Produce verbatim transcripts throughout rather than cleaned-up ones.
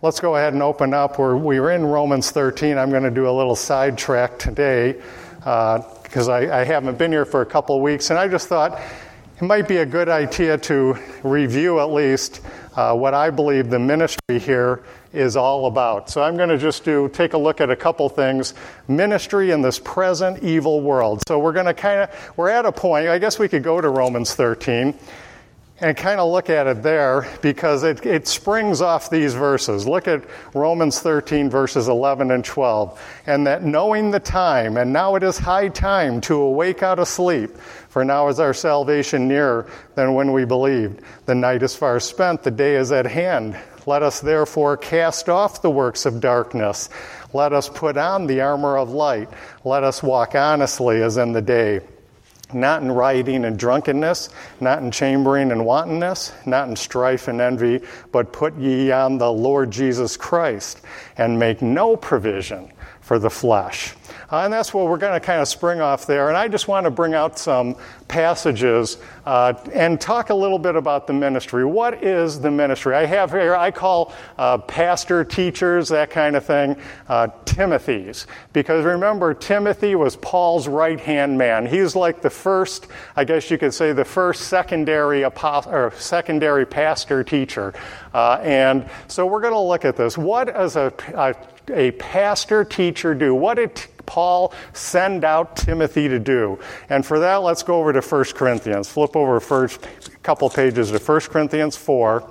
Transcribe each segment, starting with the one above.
let's go ahead and open up. We're, we're in Romans thirteen. I'm going to do a little sidetrack today because uh, I, I haven't been here for a couple of weeks, and I just thought it might be a good idea to review at least uh, what I believe the ministry here is all about. So I'm going to just do take a look at a couple things. Ministry in this present evil world. So we're going to kind of, we're at a point, I guess we could go to Romans thirteen and kind of look at it there because it, it springs off these verses. Look at Romans thirteen, verses eleven and twelve. And that knowing the time, and now it is high time to awake out of sleep, for now is our salvation nearer than when we believed. The night is far spent, the day is at hand. Let us therefore cast off the works of darkness. Let us put on the armor of light. Let us walk honestly as in the day, not in rioting and drunkenness, not in chambering and wantonness, not in strife and envy, but put ye on the Lord Jesus Christ, and make no provision for the flesh. Uh, and that's what we're going to kind of spring off there. And I just want to bring out some passages uh, and talk a little bit about the ministry. What is the ministry? I have here, I call uh, pastor, teachers, that kind of thing, uh, Timothy's. Because remember, Timothy was Paul's right-hand man. He's like the first, I guess you could say, the first secondary apostle, or secondary pastor teacher. Uh, and so we're going to look at this. What does a, a, a pastor teacher do? What did Paul send out Timothy to do? And for that, let's go over to First Corinthians. Flip over first couple pages to First Corinthians four.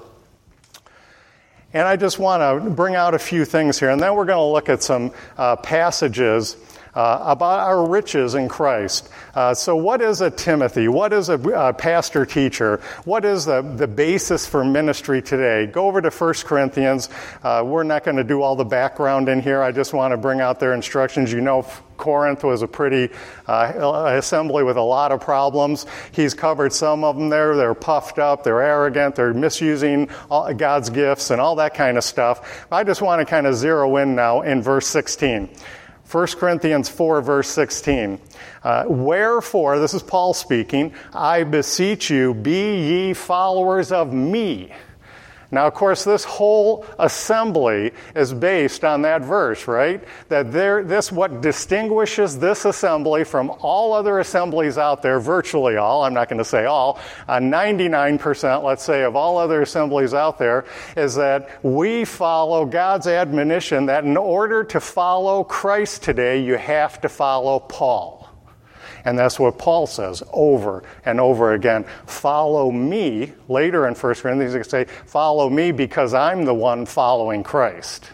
And I just want to bring out a few things here. And then we're going to look at some uh, passages uh, about our riches in Christ. Uh, so what is a Timothy? What is a uh, pastor teacher? What is the, the basis for ministry today? Go over to First Corinthians. Uh, we're not going to do all the background in here. I just want to bring out their instructions. You know, Corinth was a pretty uh, assembly with a lot of problems. He's covered some of them there. They're puffed up, they're arrogant, they're misusing all, God's gifts and all that kind of stuff. I just want to kind of zero in now in verse sixteen. First Corinthians four, verse sixteen. Uh, Wherefore, this is Paul speaking, I beseech you, be ye followers of me. Now, of course, this whole assembly is based on that verse, right? That there, this, what distinguishes this assembly from all other assemblies out there, virtually all, I'm not going to say all, uh, ninety-nine percent, let's say, of all other assemblies out there, is that we follow God's admonition that in order to follow Christ today, you have to follow Paul. And that's what Paul says over and over again. Follow me. Later in First Corinthians, he can say, follow me because I'm the one following Christ.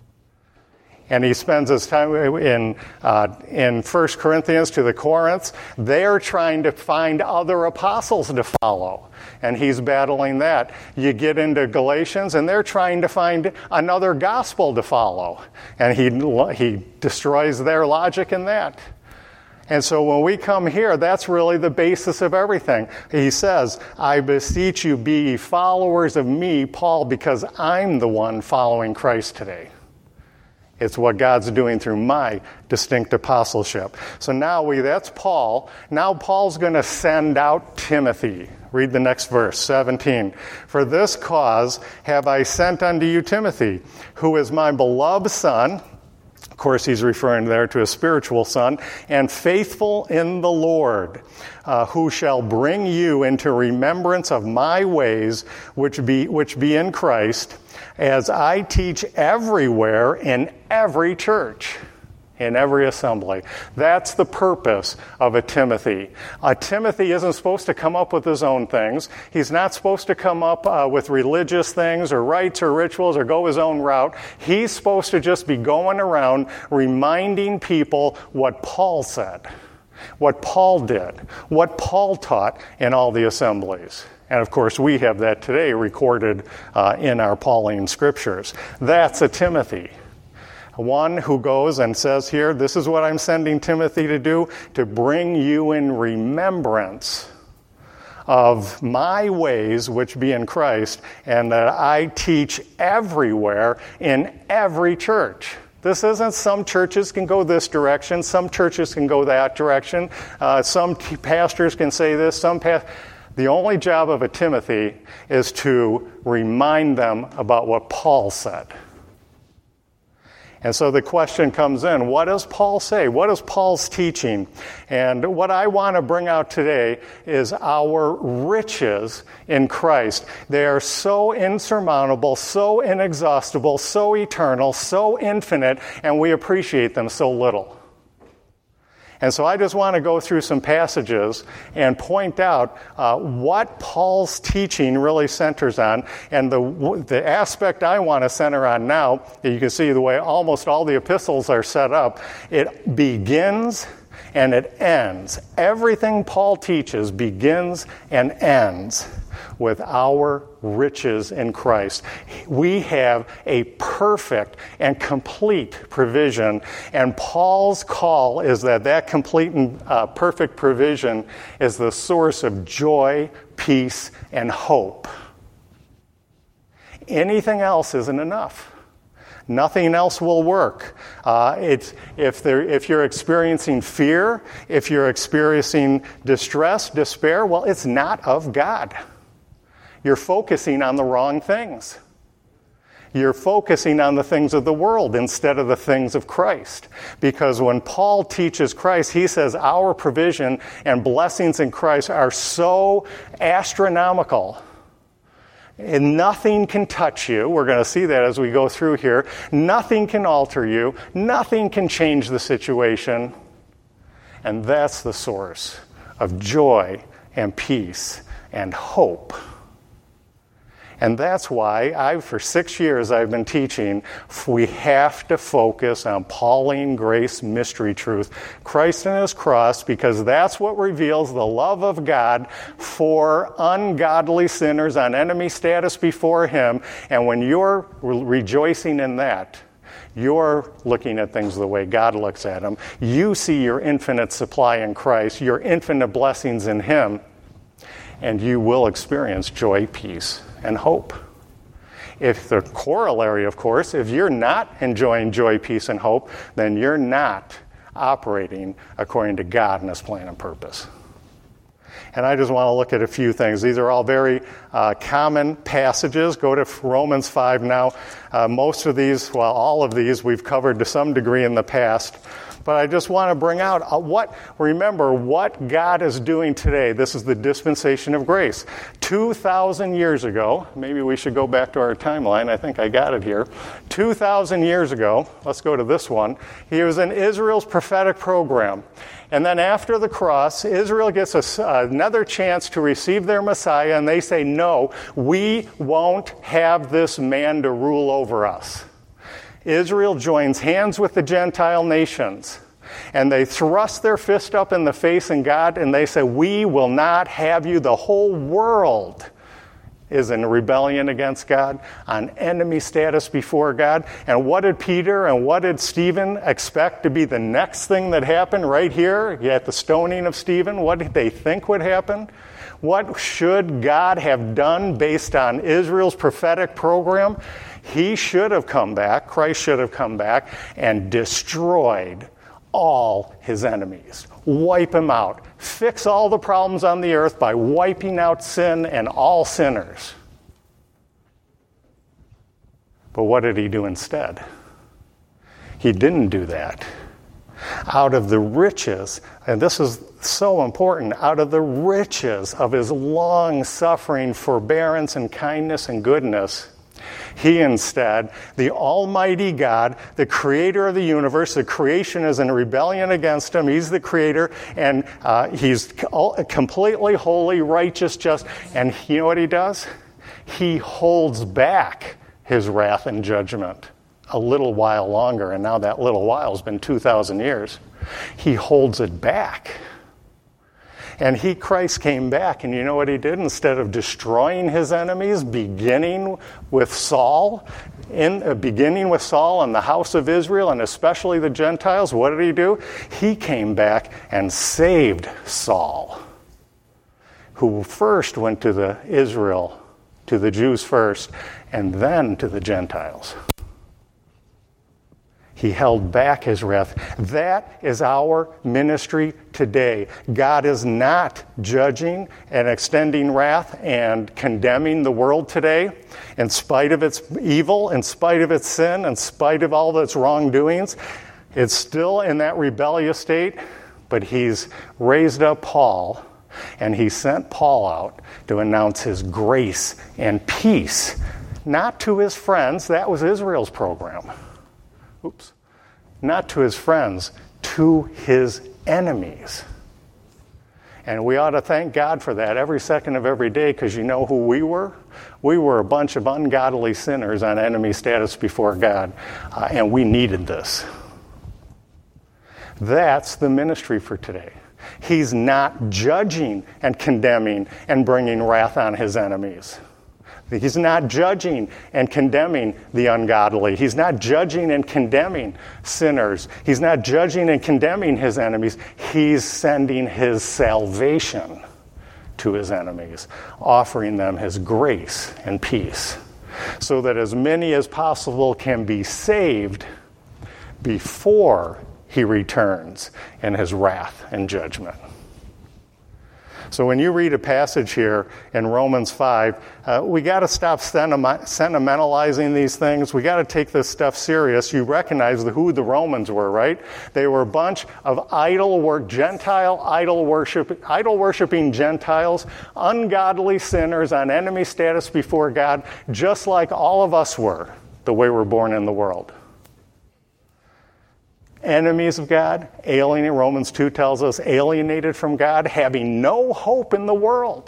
And he spends his time in uh, in First Corinthians to the Corinths. They're trying to find other apostles to follow. And he's battling that. You get into Galatians, and they're trying to find another gospel to follow. And he he destroys their logic in that. And so when we come here, that's really the basis of everything. He says, I beseech you, be ye followers of me, Paul, because I'm the one following Christ today. It's what God's doing through my distinct apostleship. So now we, that's Paul. Now Paul's going to send out Timothy. Read the next verse, seventeen. For this cause have I sent unto you Timothy, who is my beloved son. Of course, he's referring there to a spiritual son, and faithful in the Lord, uh, who shall bring you into remembrance of my ways, which be which be in Christ, as I teach everywhere in every church, in every assembly. That's the purpose of a Timothy. A Timothy isn't supposed to come up with his own things. He's not supposed to come up uh, with religious things or rites or rituals or go his own route. He's supposed to just be going around reminding people what Paul said, what Paul did, what Paul taught in all the assemblies. And of course, we have that today recorded uh, in our Pauline scriptures. That's a Timothy. One who goes and says here, this is what I'm sending Timothy to do, to bring you in remembrance of my ways which be in Christ, and that I teach everywhere in every church. This isn't some churches can go this direction, some churches can go that direction, uh, some t- pastors can say this, some pastors... The only job of a Timothy is to remind them about what Paul said. And so the question comes in, what does Paul say? What is Paul's teaching? And what I want to bring out today is our riches in Christ. They are so insurmountable, so inexhaustible, so eternal, so infinite, and we appreciate them so little. And so I just want to go through some passages and point out uh, what Paul's teaching really centers on. And the, the aspect I want to center on now, you can see the way almost all the epistles are set up, it begins and it ends. Everything Paul teaches begins and ends with our riches in Christ. We have a perfect and complete provision, and Paul's call is that that complete and uh, perfect provision is the source of joy, peace, and hope. Anything else isn't enough. Nothing else will work. Uh, it's, if, there, if you're experiencing fear, if you're experiencing distress, despair, well, it's not of God. You're focusing on the wrong things. You're focusing on the things of the world instead of the things of Christ. Because when Paul teaches Christ, he says our provision and blessings in Christ are so astronomical. And nothing can touch you. We're going to see that as we go through here. Nothing can alter you. Nothing can change the situation. And that's the source of joy and peace and hope. And that's why I've, for six years I've been teaching, we have to focus on Pauline grace mystery truth, Christ and his cross, because that's what reveals the love of God for ungodly sinners on enemy status before him. And when you're rejoicing in that, you're looking at things the way God looks at them. You see your infinite supply in Christ, your infinite blessings in him, and you will experience joy, peace, and hope. If the corollary, of course, if you're not enjoying joy, peace, and hope, then you're not operating according to God and his plan and purpose. And I just want to look at a few things. These are all very uh, common passages. Go to Romans five now. Uh, most of these, well, all of these we've covered to some degree in the past. But I just want to bring out uh, what, remember what God is doing today. This is the dispensation of grace. two thousand years ago, maybe we should go back to our timeline. I think I got it here. two thousand years ago, let's go to this one. He was in Israel's prophetic program. And then after the cross, Israel gets a, another chance to receive their Messiah, and they say, no, we won't have this man to rule over us. Israel joins hands with the Gentile nations, and they thrust their fist up in the face of God, and they say, we will not have you. The whole world is in rebellion against God, on enemy status before God. And what did Peter and what did Stephen expect to be the next thing that happened right here at the stoning of Stephen? What did they think would happen? What should God have done based on Israel's prophetic program? He should have come back, Christ should have come back and destroyed all his enemies. Wipe them out. Fix all the problems on the earth by wiping out sin and all sinners. But what did he do instead? He didn't do that. Out of the riches, and this is so important, out of the riches of his long-suffering forbearance and kindness and goodness, he instead, the Almighty God, the creator of the universe, the creation is in rebellion against him. He's the creator, and uh, he's completely holy, righteous, just. And you know what he does? He holds back his wrath and judgment a little while longer, and now that little while has been two thousand years. He holds it back. And he, Christ, came back, and you know what he did? Instead of destroying his enemies, beginning with Saul, in uh, beginning with Saul and the house of Israel, and especially the Gentiles, what did he do? He came back and saved Saul, who first went to the Israel, to the Jews first, and then to the Gentiles. He held back his wrath. That is our ministry today. God is not judging and extending wrath and condemning the world today in spite of its evil, in spite of its sin, in spite of all of its wrongdoings. It's still in that rebellious state, but he's raised up Paul, and he sent Paul out to announce his grace and peace, not to his friends. That was Israel's program. Oops. Not to his friends, to his enemies. And we ought to thank God for that every second of every day, because you know who we were? We were a bunch of ungodly sinners on enemy status before God, uh, and we needed this. That's the ministry for today. He's not judging and condemning and bringing wrath on his enemies. He's not judging and condemning the ungodly. He's not judging and condemning sinners. He's not judging and condemning his enemies. He's sending his salvation to his enemies, offering them his grace and peace, so that as many as possible can be saved before he returns in his wrath and judgment. So when you read a passage here in Romans five, uh, we got to stop sentimentalizing these things. We got to take this stuff serious. You recognize the, who the Romans were, right? They were a bunch of idol work, Gentile idol worship, idol worshiping Gentiles, ungodly sinners on enemy status before God, just like all of us were, the way we're born in the world. Enemies of God, alienated, Romans two tells us, alienated from God, having no hope in the world.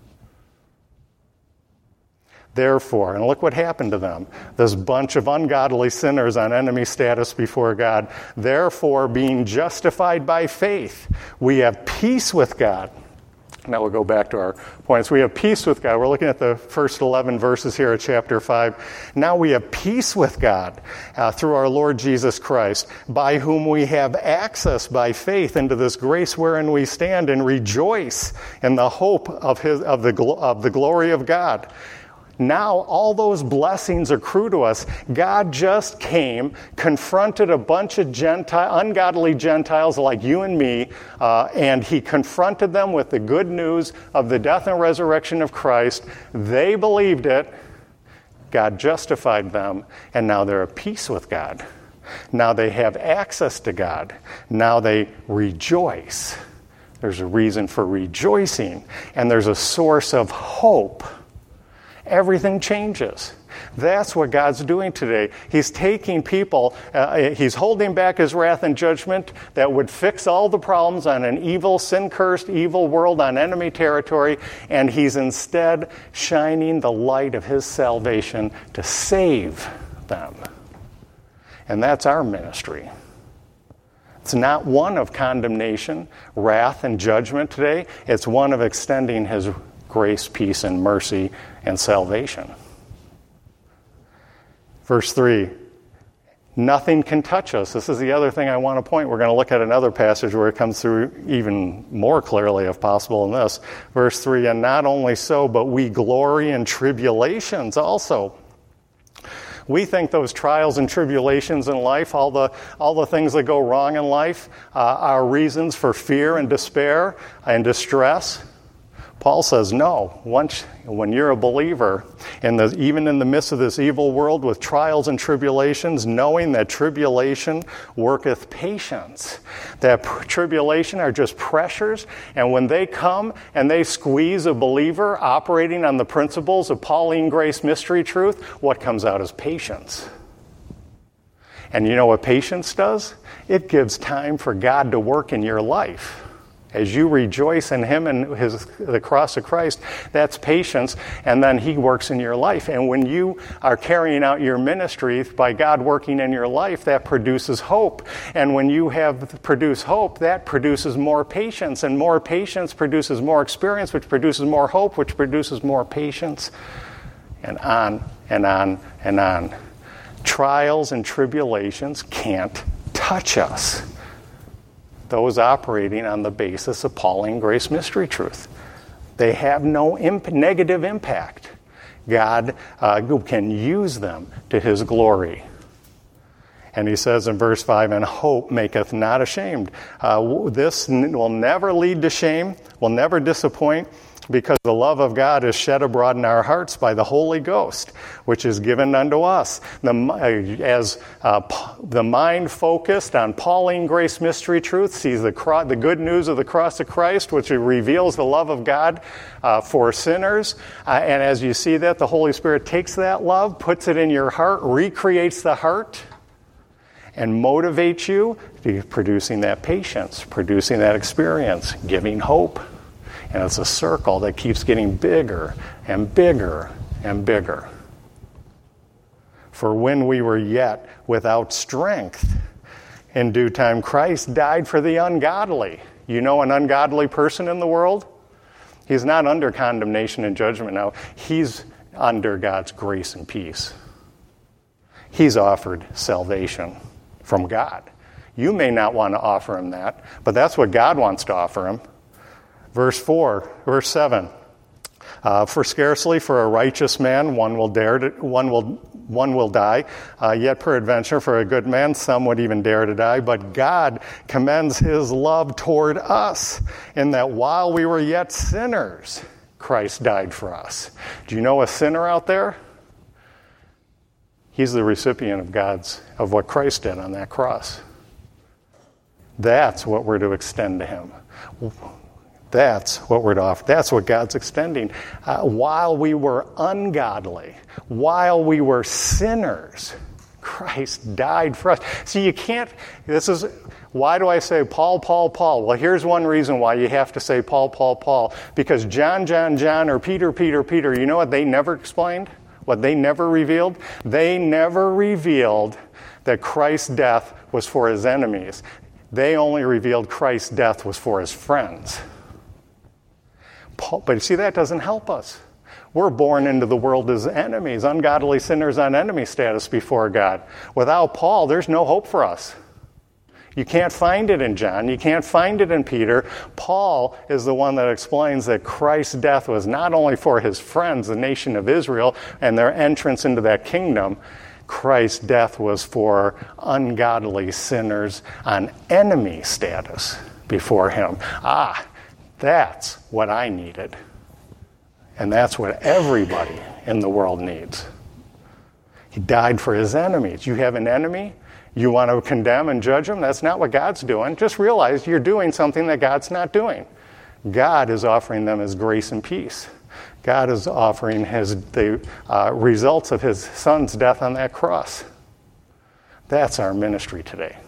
Therefore, and look what happened to them, this bunch of ungodly sinners on enemy status before God. Therefore, being justified by faith, we have peace with God. Now we'll go back to our points. We have peace with God. We're looking at the first eleven verses here of chapter five. Now we have peace with God uh, through our Lord Jesus Christ, by whom we have access by faith into this grace wherein we stand and rejoice in the hope of his of the of the glory of God. Now all those blessings accrue to us. God just came, confronted a bunch of Gentile, ungodly Gentiles like you and me, uh, and he confronted them with the good news of the death and resurrection of Christ. They believed it. God justified them, and now they're at peace with God. Now they have access to God. Now they rejoice. There's a reason for rejoicing, and there's a source of hope. Everything changes. That's what God's doing today. He's taking people, uh, he's holding back his wrath and judgment that would fix all the problems on an evil, sin-cursed, evil world on enemy territory, and he's instead shining the light of his salvation to save them. And that's our ministry. It's not one of condemnation, wrath, and judgment today. It's one of extending his grace, peace, and mercy, and salvation. Verse three, nothing can touch us. This is the other thing I want to point. We're going to look at another passage where it comes through even more clearly, if possible, in this. Verse three, and not only so, but we glory in tribulations also. We think those trials and tribulations in life, all the all the things that go wrong in life, uh, are reasons for fear and despair and distress. Paul says, no, once when you're a believer, in the, even in the midst of this evil world with trials and tribulations, knowing that tribulation worketh patience, that pr- tribulation are just pressures, and when they come and they squeeze a believer operating on the principles of Pauline grace mystery truth, what comes out is patience. And you know what patience does? It gives time for God to work in your life. As you rejoice in him and his, the cross of Christ, that's patience, and then he works in your life. And when you are carrying out your ministry by God working in your life, that produces hope. And when you have produced hope, that produces more patience, and more patience produces more experience, which produces more hope, which produces more patience, and on and on and on. Trials and tribulations can't touch us. Those operating on the basis of Pauline grace mystery truth. They have no imp- negative impact. God uh, can use them to his glory. And he says in verse five, and hope maketh not ashamed. Uh, this n- will never lead to shame, will never disappoint, because the love of God is shed abroad in our hearts by the Holy Ghost, which is given unto us. The, as uh, the mind focused on Pauline grace mystery truth sees the, cro- the good news of the cross of Christ, which reveals the love of God uh, for sinners. Uh, and as you see that, the Holy Spirit takes that love, puts it in your heart, recreates the heart, and motivates you to producing that patience, producing that experience, giving hope. And it's a circle that keeps getting bigger and bigger and bigger. For when we were yet without strength, in due time Christ died for the ungodly. You know an ungodly person in the world? He's not under condemnation and judgment now. He's under God's grace and peace. He's offered salvation from God. You may not want to offer him that, but that's what God wants to offer him. Verse four, verse seven. Uh, for scarcely for a righteous man one will dare to, one will one will die. Uh, yet peradventure for a good man some would even dare to die. But God commends his love toward us, in that while we were yet sinners, Christ died for us. Do you know a sinner out there? He's the recipient of God's of what Christ did on that cross. That's what we're to extend to him. That's what we're to offer. That's what God's extending. Uh, while we were ungodly, while we were sinners, Christ died for us. See, you can't, this is, why do I say Paul, Paul, Paul? Well, here's one reason why you have to say Paul, Paul, Paul. Because John, John, John, or Peter, Peter, Peter, you know what they never explained? What they never revealed? They never revealed that Christ's death was for his enemies. They only revealed Christ's death was for his friends. Paul, but you see, that doesn't help us. We're born into the world as enemies, ungodly sinners on enemy status before God. Without Paul, there's no hope for us. You can't find it in John. You can't find it in Peter. Paul is the one that explains that Christ's death was not only for his friends, the nation of Israel, and their entrance into that kingdom. Christ's death was for ungodly sinners on enemy status before him. Ah, that's what I needed. And that's what everybody in the world needs. He died for his enemies. You have an enemy? You want to condemn and judge him? That's not what God's doing. Just realize you're doing something that God's not doing. God is offering them his grace and peace. God is offering his the uh, results of his son's death on that cross. That's our ministry today.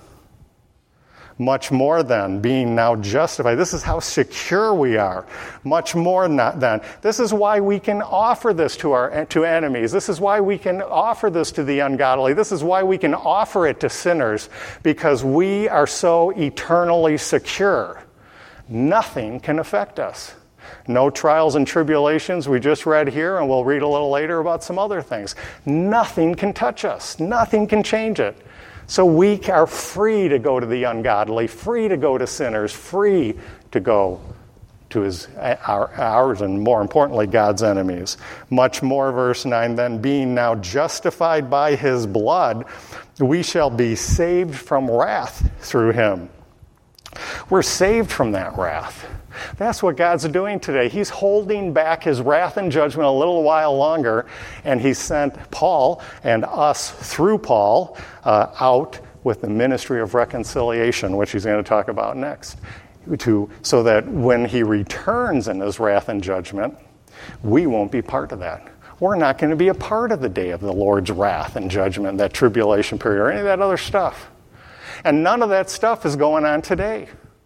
Much more than being now justified. This is how secure we are. Much more than. This is why we can offer this to our to enemies. This is why we can offer this to the ungodly. This is why we can offer it to sinners, because we are so eternally secure. Nothing can affect us. No trials and tribulations. We just read here, and we'll read a little later about some other things. Nothing can touch us. Nothing can change it. So we are free to go to the ungodly, free to go to sinners, free to go to his our, ours and, more importantly, God's enemies. Much more, verse nine, then being now justified by his blood, we shall be saved from wrath through him. We're saved from that wrath. That's what God's doing today. He's holding back his wrath and judgment a little while longer, and he sent Paul and us through Paul uh, out with the ministry of reconciliation, which he's going to talk about next, to, so that when he returns in his wrath and judgment, we won't be part of that. We're not going to be a part of the day of the Lord's wrath and judgment, that tribulation period, or any of that other stuff. And none of that stuff is going on today.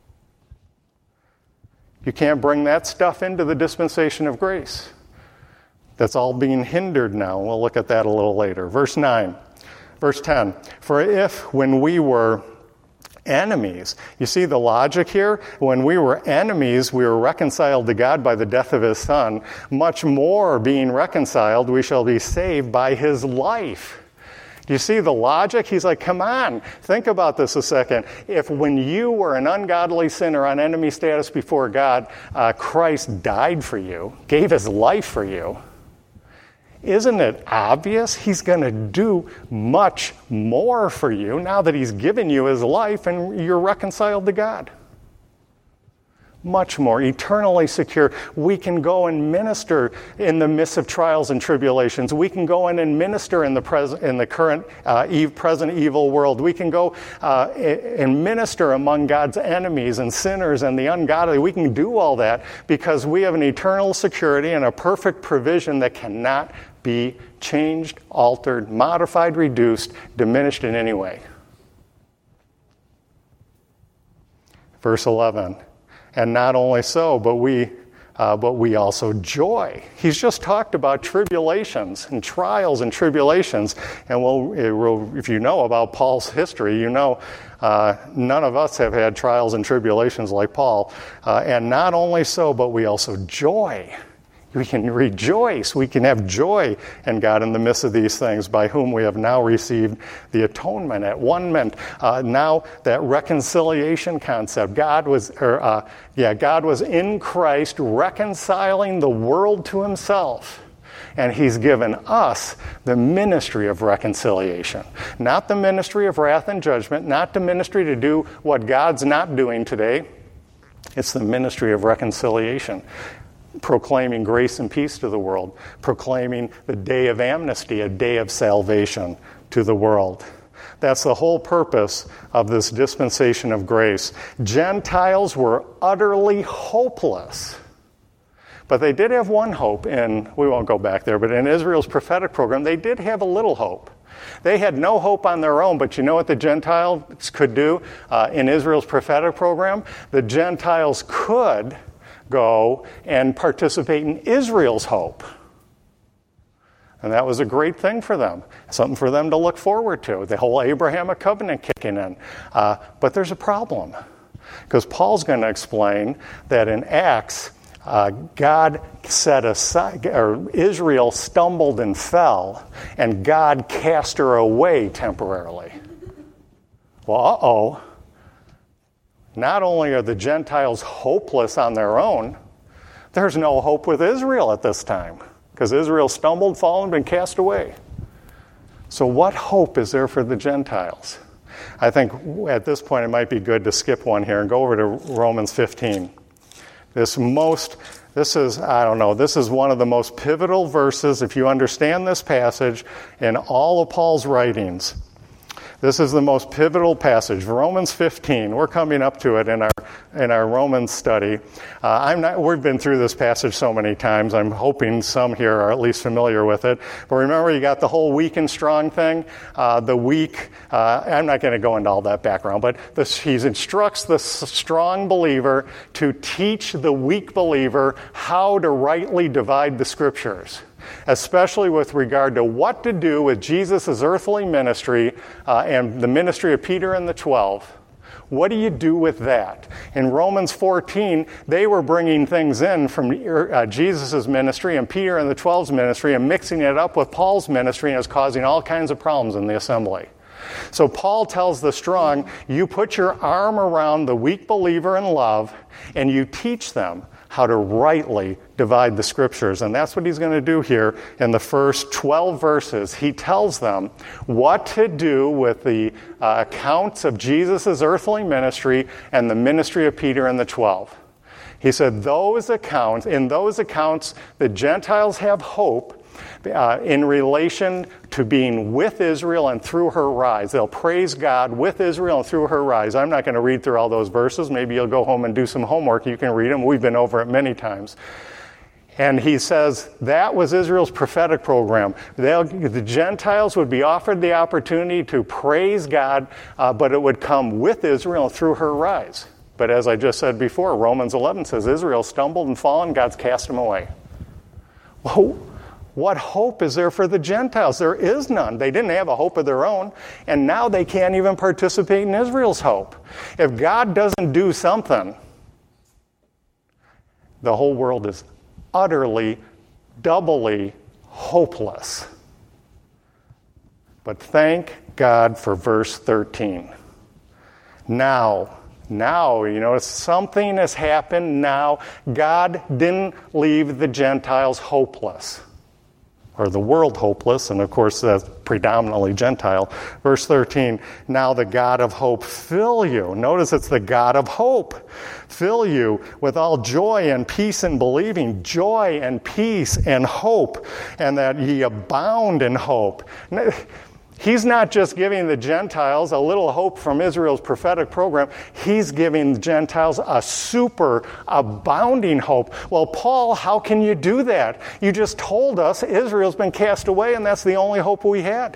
You can't bring that stuff into the dispensation of grace. That's all being hindered now. We'll look at that a little later. Verse nine. Verse ten. For if when we were enemies, you see the logic here? When we were enemies, we were reconciled to God by the death of his Son. Much more being reconciled, we shall be saved by his life. Do you see the logic? He's like, come on, think about this a second. If when you were an ungodly sinner on enemy status before God, uh, Christ died for you, gave his life for you, Isn't it obvious? He's going to do much more for you now that he's given you his life and you're reconciled to God. Much more, eternally secure. We can go and minister in the midst of trials and tribulations. We can go in and minister in the present, in the current, uh, eve, present evil world. We can go uh, and minister among God's enemies and sinners and the ungodly. We can do all that because we have an eternal security and a perfect provision that cannot be changed, altered, modified, reduced, diminished in any way. Verse eleven. And not only so, but we, uh, but we also joy. He's just talked about tribulations and trials and tribulations. And we'll, it will, if you know about Paul's history, you know uh, none of us have had trials and tribulations like Paul. Uh, and not only so, but we also joy. We can rejoice. We can have joy in God in the midst of these things, by whom we have now received the atonement at one meant. Uh, now that reconciliation concept, God was, or uh, yeah, God was in Christ reconciling the world to himself. And he's given us the ministry of reconciliation. Not the ministry of wrath and judgment, not the ministry to do what God's not doing today. It's the ministry of reconciliation. Proclaiming grace and peace to the world, proclaiming the day of amnesty, a day of salvation to the world. That's the whole purpose of this dispensation of grace. Gentiles were utterly hopeless. But they did have one hope in, we won't go back there, but in Israel's prophetic program, they did have a little hope. They had no hope on their own, but you know what the Gentiles could do uh, in Israel's prophetic program? The Gentiles could go and participate in Israel's hope. And that was a great thing for them, something for them to look forward to, the whole Abrahamic covenant kicking in. Uh, but there's a problem, because Paul's going to explain that in Acts, uh, God set aside, or Israel stumbled and fell, and God cast her away temporarily. Well, uh-oh. Not only are the Gentiles hopeless on their own, there's no hope with Israel at this time, because Israel stumbled, fallen, been cast away. So what hope is there for the Gentiles? I think at this point it might be good to skip one here and go over to Romans fifteen. This most, this is, I don't know, this is one of the most pivotal verses, if you understand this passage, in all of Paul's writings. This is the most pivotal passage, Romans fifteen. We're coming up to it in our in our Romans study. Uh, I'm not. We've been through this passage so many times. I'm hoping some here are at least familiar with it. But remember, you got the whole weak and strong thing. Uh, the weak. Uh, I'm not going to go into all that background, but this, he instructs the strong believer to teach the weak believer how to rightly divide the Scriptures, especially with regard to what to do with Jesus' earthly ministry uh, and the ministry of Peter and the twelve. What do you do with that? In Romans fourteen, they were bringing things in from uh, Jesus' ministry and Peter and the twelve's ministry and mixing it up with Paul's ministry, and it's causing all kinds of problems in the assembly. So Paul tells the strong, you put your arm around the weak believer in love, and you teach them how to rightly divide the Scriptures. And that's what he's going to do here in the first twelve verses. He tells them what to do with the uh, accounts of Jesus' earthly ministry and the ministry of Peter and the twelve. He said those accounts, in those accounts, the Gentiles have hope uh, in relation to being with Israel and through her rise. They'll praise God with Israel and through her rise. I'm not going to read through all those verses. Maybe you'll go home and do some homework. You can read them. We've been over it many times. And he says that was Israel's prophetic program. They'll, the Gentiles would be offered the opportunity to praise God, uh, but it would come with Israel and through her rise. But as I just said before, Romans eleven says Israel stumbled and fallen, God's cast them away. Well, what hope is there for the Gentiles? There is none. They didn't have a hope of their own, and now they can't even participate in Israel's hope. If God doesn't do something, the whole world is utterly, doubly hopeless. But thank God for verse thirteen. Now, now, you know, something has happened now. God didn't leave the Gentiles hopeless. or the world hopeless, and of course that's predominantly Gentile. Verse thirteen, now the God of hope fill you. Notice it's the God of hope. Fill you with all joy and peace in believing, joy and peace and hope, and that ye abound in hope. He's not just giving the Gentiles a little hope from Israel's prophetic program. He's giving the Gentiles a super abounding hope. Well, Paul, how can you do that? You just told us Israel's been cast away and that's the only hope we had.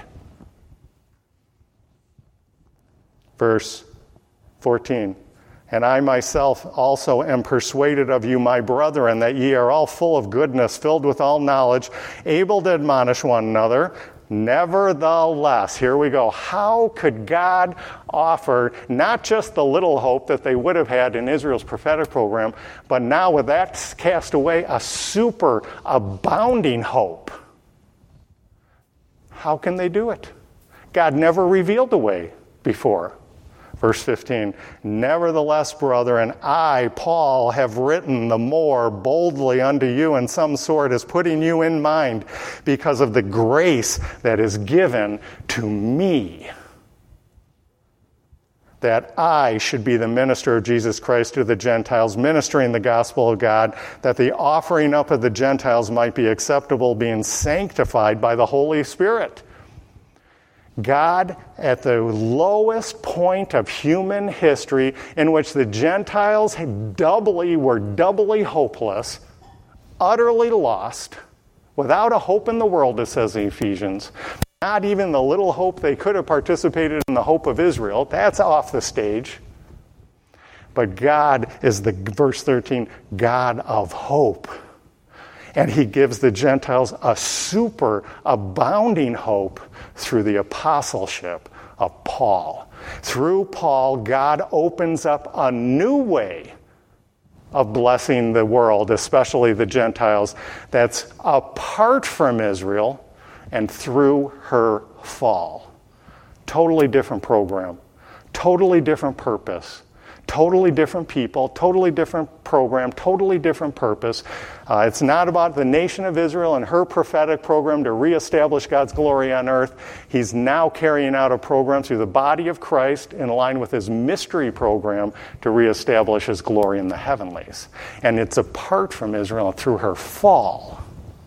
Verse fourteen. And I myself also am persuaded of you, my brethren, that ye are all full of goodness, filled with all knowledge, able to admonish one another. Nevertheless, here we go. How could God offer not just the little hope that they would have had in Israel's prophetic program, but now with that cast away, a super abounding hope? How can they do it? God never revealed the way before. Verse fifteen, nevertheless, brethren, I, Paul, have written the more boldly unto you in some sort as putting you in mind because of the grace that is given to me, that I should be the minister of Jesus Christ to the Gentiles, ministering the gospel of God, that the offering up of the Gentiles might be acceptable, being sanctified by the Holy Spirit. God, at the lowest point of human history, in which the Gentiles doubly were doubly hopeless, utterly lost, without a hope in the world, it says in Ephesians, not even the little hope they could have participated in the hope of Israel, that's off the stage. But God is the, verse thirteen, God of hope. And he gives the Gentiles a super abounding hope through the apostleship of Paul. Through Paul, God opens up a new way of blessing the world, especially the Gentiles, that's apart from Israel and through her fall. Totally different program, totally different purpose. Totally different people, totally different program, totally different purpose. Uh, it's not about the nation of Israel and her prophetic program to reestablish God's glory on earth. He's now carrying out a program through the body of Christ in line with his mystery program to reestablish his glory in the heavenlies. And it's apart from Israel through her fall.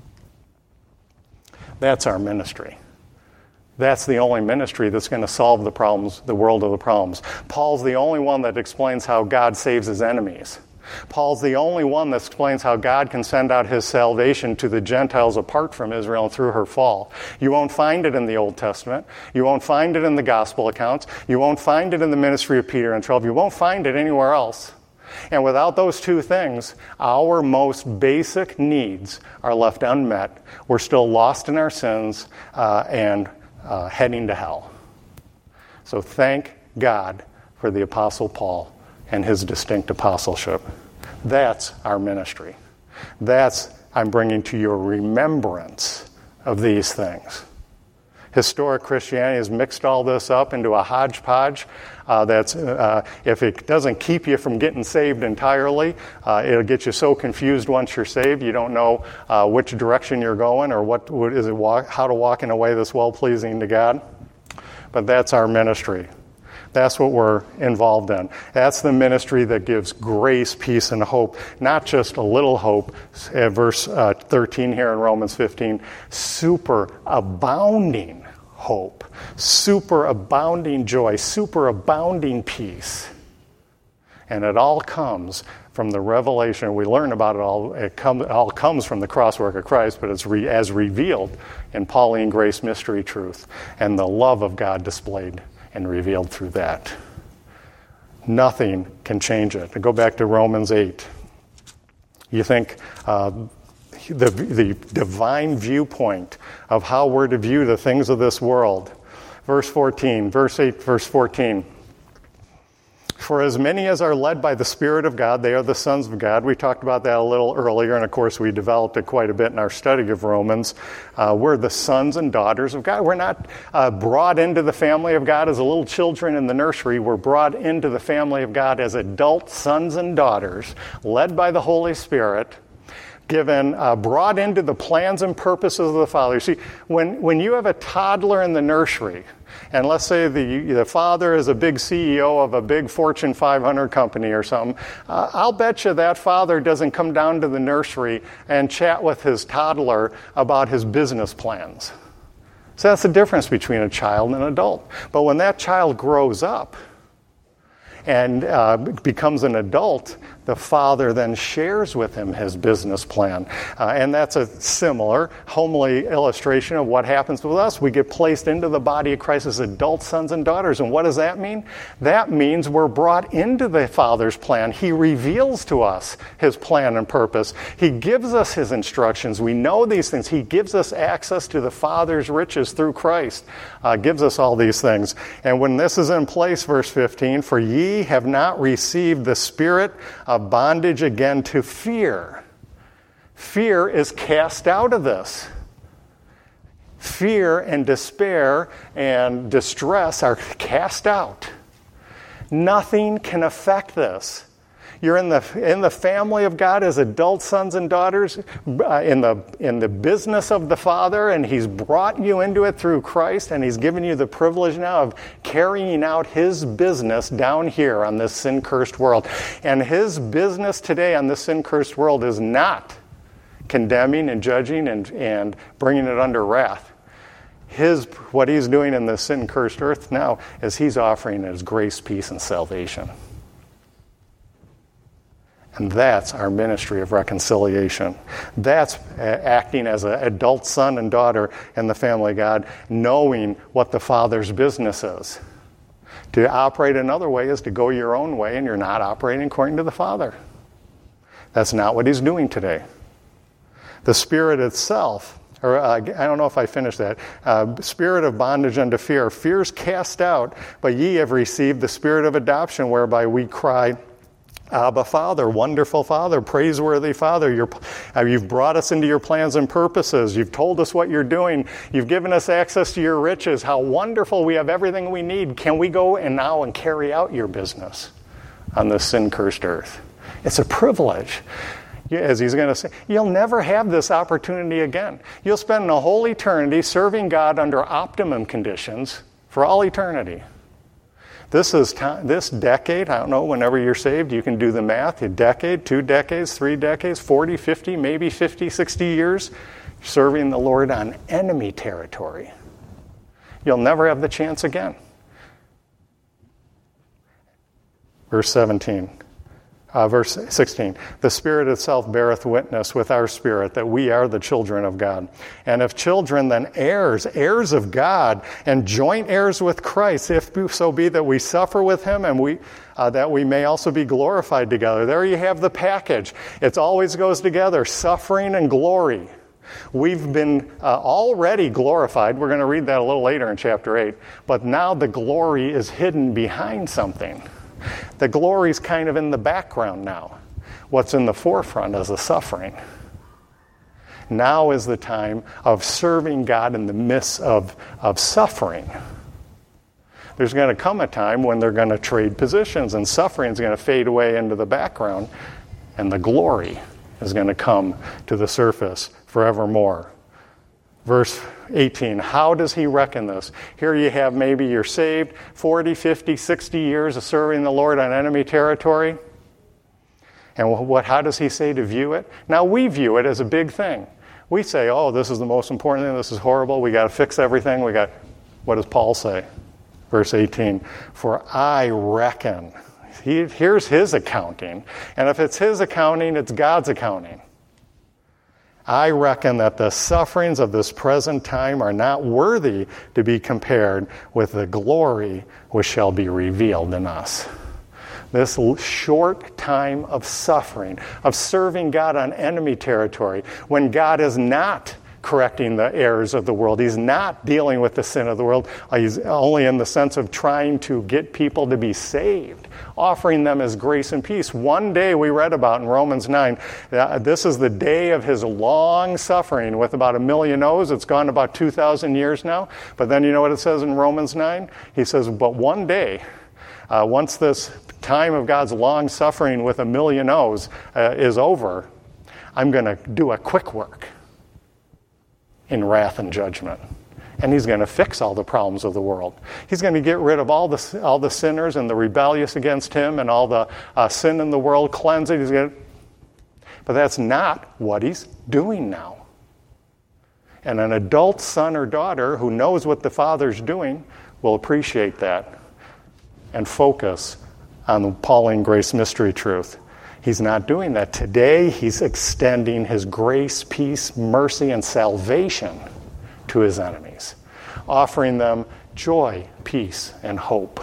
That's our ministry. That's the only ministry that's going to solve the problems, the world of the problems. Paul's the only one that explains how God saves his enemies. Paul's the only one that explains how God can send out his salvation to the Gentiles apart from Israel and through her fall. You won't find it in the Old Testament. You won't find it in the gospel accounts. You won't find it in the ministry of Peter and twelve. You won't find it anywhere else. And without those two things, our most basic needs are left unmet. We're still lost in our sins uh, and Uh, heading to hell. So thank God for the Apostle Paul and his distinct apostleship. That's our ministry. That's, I'm bringing to your remembrance of these things. Historic Christianity has mixed all this up into a hodgepodge uh, that's, uh, if it doesn't keep you from getting saved entirely, uh, it'll get you so confused once you're saved, you don't know uh, which direction you're going or what, what is it walk, how to walk in a way that's well-pleasing to God. But that's our ministry. That's what we're involved in. That's the ministry that gives grace, peace, and hope. Not just a little hope. Uh, verse uh, thirteen here in Romans fifteen. Super abounding hope. Super abounding joy. Super abounding peace. And it all comes from the revelation. We learn about it all. It, come, it all comes from the cross work of Christ, but it's re, as revealed in Pauline grace mystery truth and the love of God displayed and revealed through that. Nothing can change it. To go back to Romans eight, you think uh, the, the divine viewpoint of how we're to view the things of this world. Verse fourteen, verse eight, verse fourteen. For as many as are led by the Spirit of God, they are the sons of God. We talked about that a little earlier, and of course we developed it quite a bit in our study of Romans. Uh, we're the sons and daughters of God. We're not uh, brought into the family of God as little children in the nursery. We're brought into the family of God as adult sons and daughters, led by the Holy Spirit, given, uh, brought into the plans and purposes of the Father. You see, when, when you have a toddler in the nursery, and let's say the, the father is a big C E O of a big Fortune five hundred company or something, uh, I'll bet you that father doesn't come down to the nursery and chat with his toddler about his business plans. So that's the difference between a child and an adult. But when that child grows up and uh, becomes an adult, the father then shares with him his business plan. Uh, and that's a similar, homely illustration of what happens with us. We get placed into the body of Christ as adult sons and daughters. And what does that mean? That means we're brought into the Father's plan. He reveals to us his plan and purpose. He gives us his instructions. We know these things. He gives us access to the Father's riches through Christ. Uh, gives us all these things. And when this is in place, verse fifteen, for ye have not received the spirit of bondage again to fear. Fear is cast out of this. Fear and despair and distress are cast out. Nothing can affect this. You're in the in the family of God as adult sons and daughters, uh, in the in the business of the Father, and he's brought you into it through Christ, and he's given you the privilege now of carrying out his business down here on this sin-cursed world. And his business today on this sin-cursed world is not condemning and judging and, and bringing it under wrath. His what he's doing in this sin-cursed earth now is he's offering his grace, peace, and salvation. And that's our ministry of reconciliation. That's acting as an adult son and daughter in the family of God, knowing what the Father's business is. To operate another way is to go your own way, and you're not operating according to the Father. That's not what he's doing today. The Spirit itself, or uh, I don't know if I finished that, uh, spirit of bondage unto fear. Fear's cast out, but ye have received the spirit of adoption, whereby we cry, Abba, Father, wonderful Father, praiseworthy Father. You're, uh, you've brought us into your plans and purposes. You've told us what you're doing. You've given us access to your riches. How wonderful. We have everything we need. Can we go and now and carry out your business on this sin-cursed earth? It's a privilege. As he's going to say, you'll never have this opportunity again. You'll spend a whole eternity serving God under optimum conditions for all eternity. This is time, this decade, I don't know, whenever you're saved, you can do the math, a decade, two decades, three decades, forty, fifty, maybe fifty, sixty years, serving the Lord on enemy territory. You'll never have the chance again. Verse seventeen. Uh, verse sixteen, the Spirit itself beareth witness with our spirit that we are the children of God. And if children, then heirs, heirs of God, and joint heirs with Christ, if so be that we suffer with him, and we uh, that we may also be glorified together. There you have the package. It always goes together, suffering and glory. We've been uh, already glorified. We're going to read that a little later in chapter eight. But now the glory is hidden behind something. The glory's kind of in the background now. What's in the forefront is the suffering. Now is the time of serving God in the midst of, of suffering. There's going to come a time when they're going to trade positions, and suffering is going to fade away into the background, and the glory is going to come to the surface forevermore. Verse eighteen, how does he reckon this? Here you have maybe you're saved, forty, fifty, sixty years of serving the Lord on enemy territory. And what? How does he say to view it? Now we view it as a big thing. We say, oh, this is the most important thing, this is horrible, we got to fix everything. We got. What does Paul say? Verse eighteen, for I reckon. He, here's his accounting. And if it's his accounting, it's God's accounting. I reckon that the sufferings of this present time are not worthy to be compared with the glory which shall be revealed in us. This short time of suffering, of serving God on enemy territory, when God is not correcting the errors of the world. He's not dealing with the sin of the world. He's only in the sense of trying to get people to be saved, offering them his grace and peace. One day we read about in Romans nine, uh, this is the day of his long suffering with about a million O's. It's gone about two thousand years now. But then you know what it says in Romans nine? He says, but one day, uh, once this time of God's long suffering with a million O's uh, is over, I'm going to do a quick work in wrath and judgment. And he's going to fix all the problems of the world. He's going to get rid of all the all the sinners and the rebellious against him and all the uh, sin in the world, cleanse it. He's going to, but that's not what he's doing now. And an adult son or daughter who knows what the Father's doing will appreciate that and focus on the Pauline grace mystery truth. He's not doing that. Today, he's extending his grace, peace, mercy, and salvation to his enemies, offering them joy, peace, and hope.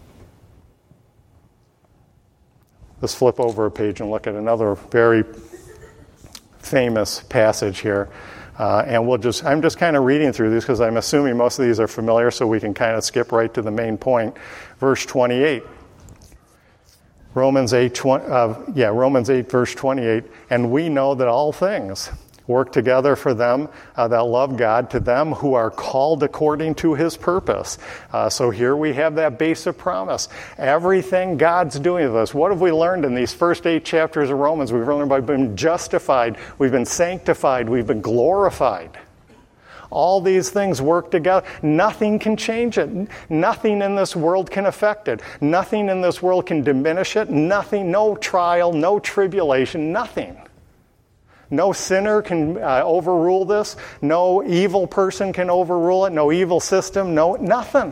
Let's flip over a page and look at another very famous passage here. Uh, and we'll just, I'm just kind of reading through these because I'm assuming most of these are familiar, so we can kind of skip right to the main point. Verse twenty-eight. Romans eight, uh, yeah, Romans eight, verse twenty-eight. And we know that all things work together for them uh, that love God, to them who are called according to his purpose. Uh, so here we have that base of promise. Everything God's doing with us. What have we learned in these first eight chapters of Romans? We've learned about being justified, we've been sanctified, we've been glorified. All these things work together. Nothing can change it. Nothing in this world can affect it. Nothing in this world can diminish it. Nothing, no trial, no tribulation, nothing. No sinner can uh, overrule this. No evil person can overrule it. No evil system. No, nothing.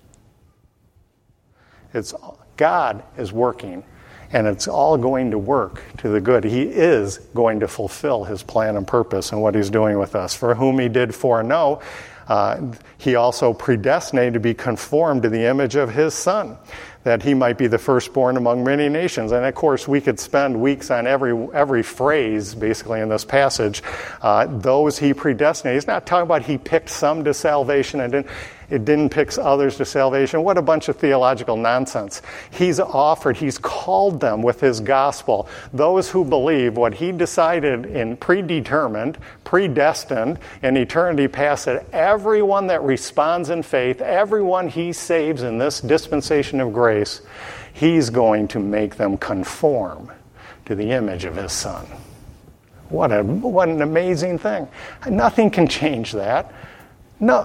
It's God is working, and it's all going to work to the good. He is going to fulfill his plan and purpose and what he's doing with us. For whom he did foreknow, uh, he also predestinated to be conformed to the image of his Son, that he might be the firstborn among many nations. And of course, we could spend weeks on every every phrase, basically, in this passage. Uh, those he predestinated. He's not talking about he picked some to salvation and didn't, it didn't pick others to salvation. What a bunch of theological nonsense. He's offered, he's called them with his gospel. Those who believe what he decided in predetermined, predestined, in eternity past, that everyone that responds in faith, everyone he saves in this dispensation of grace, he's going to make them conform to the image of his Son. What a what an amazing thing. Nothing can change that. No,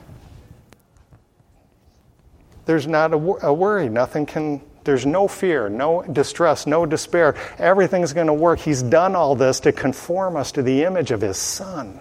there's not a, a worry. Nothing can, there's no fear, no distress, no despair. Everything's going to work. He's done all this to conform us to the image of his Son.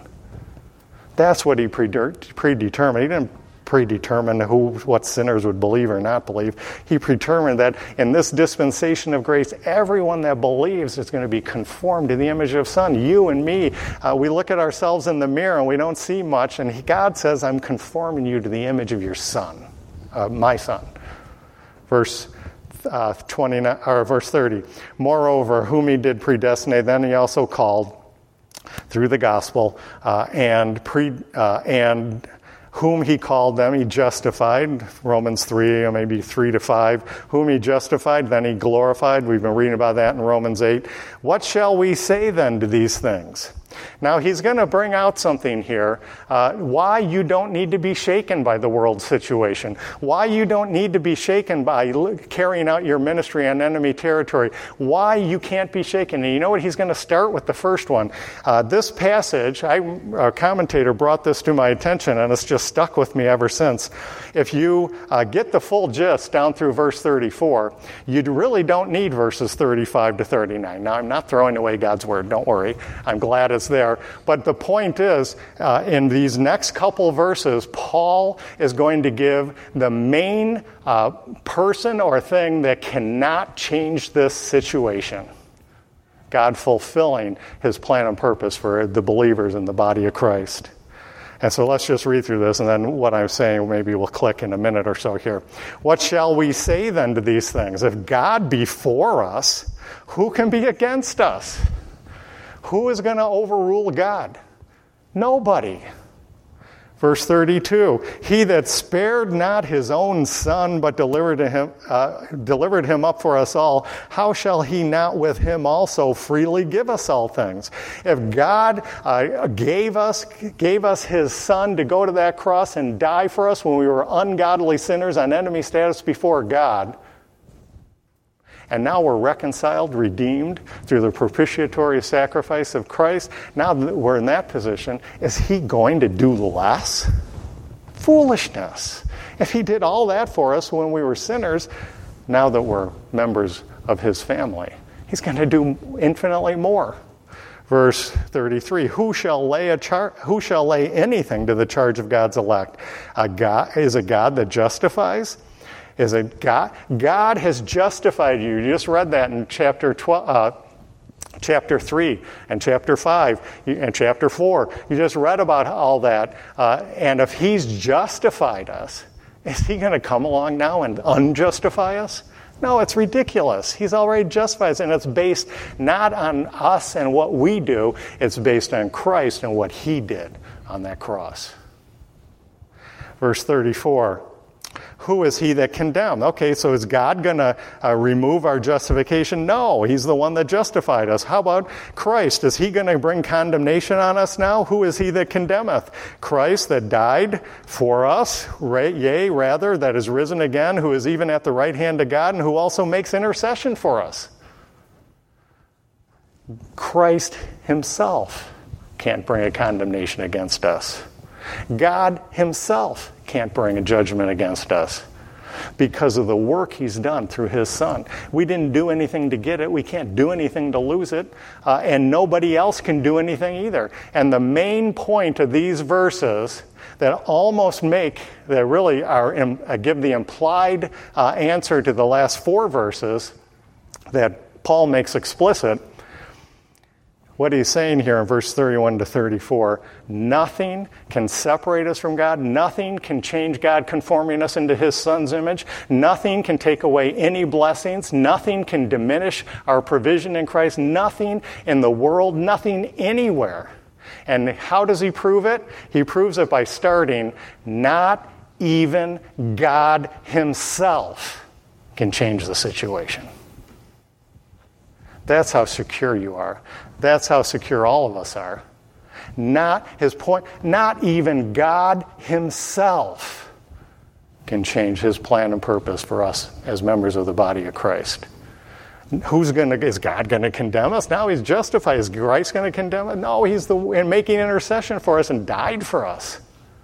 That's what he predetermined. He didn't predetermine who, what sinners would believe or not believe. He predetermined that in this dispensation of grace, everyone that believes is going to be conformed to the image of Son. You and me, uh, we look at ourselves in the mirror and we don't see much, and he, God says, I'm conforming you to the image of your Son, uh, my Son. Verse uh, twenty-nine or verse thirty. Moreover, whom he did predestinate, then he also called through the gospel, uh, and pre uh, and. Whom he called them, he justified. Romans three, or maybe three to five. Whom he justified, then he glorified. We've been reading about that in Romans eight. What shall we say then to these things? Now, he's going to bring out something here, uh, why you don't need to be shaken by the world situation, why you don't need to be shaken by carrying out your ministry on enemy territory, why you can't be shaken. And you know what? He's going to start with the first one. Uh, this passage, I, a commentator brought this to my attention, and it's just stuck with me ever since. If you uh, get the full gist down through verse thirty-four, you really don't need verses thirty-five to thirty-nine. Now, I'm not throwing away God's word, don't worry. I'm glad it's there. But the point is, uh, in these next couple verses, Paul is going to give the main uh, person or thing that cannot change this situation. God fulfilling his plan and purpose for the believers in the body of Christ. And so let's just read through this, and then what I'm saying maybe will click in a minute or so here. What shall we say then to these things? If God be for us, who can be against us? Who is going to overrule God? Nobody. Verse thirty-two, he that spared not his own Son, but delivered him, uh, delivered him up for us all, how shall he not with him also freely give us all things? If God uh, gave us gave us his Son to go to that cross and die for us when we were ungodly sinners on enemy status before God, and now we're reconciled, redeemed through the propitiatory sacrifice of Christ. Now that we're in that position, is he going to do less? Foolishness. If he did all that for us when we were sinners, now that we're members of his family, he's going to do infinitely more. Verse thirty-three, who shall lay a char- who shall lay anything to the charge of God's elect? A God is a God that justifies? Is a God God has justified you. You just read that in chapter twelve, uh, chapter three and chapter five and chapter four. You just read about all that. Uh, and if he's justified us, is he going to come along now and unjustify us? No, it's ridiculous. He's already justified us, and it's based not on us and what we do. It's based on Christ and what he did on that cross. Verse thirty-four, who is he that condemned? Okay, so is God going to uh, remove our justification? No, he's the one that justified us. How about Christ? Is he going to bring condemnation on us now? Who is he that condemneth? Christ that died for us, yea, rather, that is risen again, who is even at the right hand of God, and who also makes intercession for us. Christ himself can't bring a condemnation against us. God himself can't bring a judgment against us because of the work he's done through his Son. We didn't do anything to get it. We can't do anything to lose it. Uh, and nobody else can do anything either. And the main point of these verses that almost make, that really are uh, give the implied uh, answer to the last four verses that Paul makes explicit, what he's saying here in verse thirty-one to thirty-four, nothing can separate us from God. Nothing can change God conforming us into his Son's image. Nothing can take away any blessings. Nothing can diminish our provision in Christ. Nothing in the world, nothing anywhere. And how does he prove it? He proves it by starting, not even God himself can change the situation. That's how secure you are. That's how secure all of us are. Not his point, not even God himself can change his plan and purpose for us as members of the body of Christ. Who's going to, is God going to condemn us? Now he's justified. Is Christ going to condemn us? No, he's the and making intercession for us and died for us.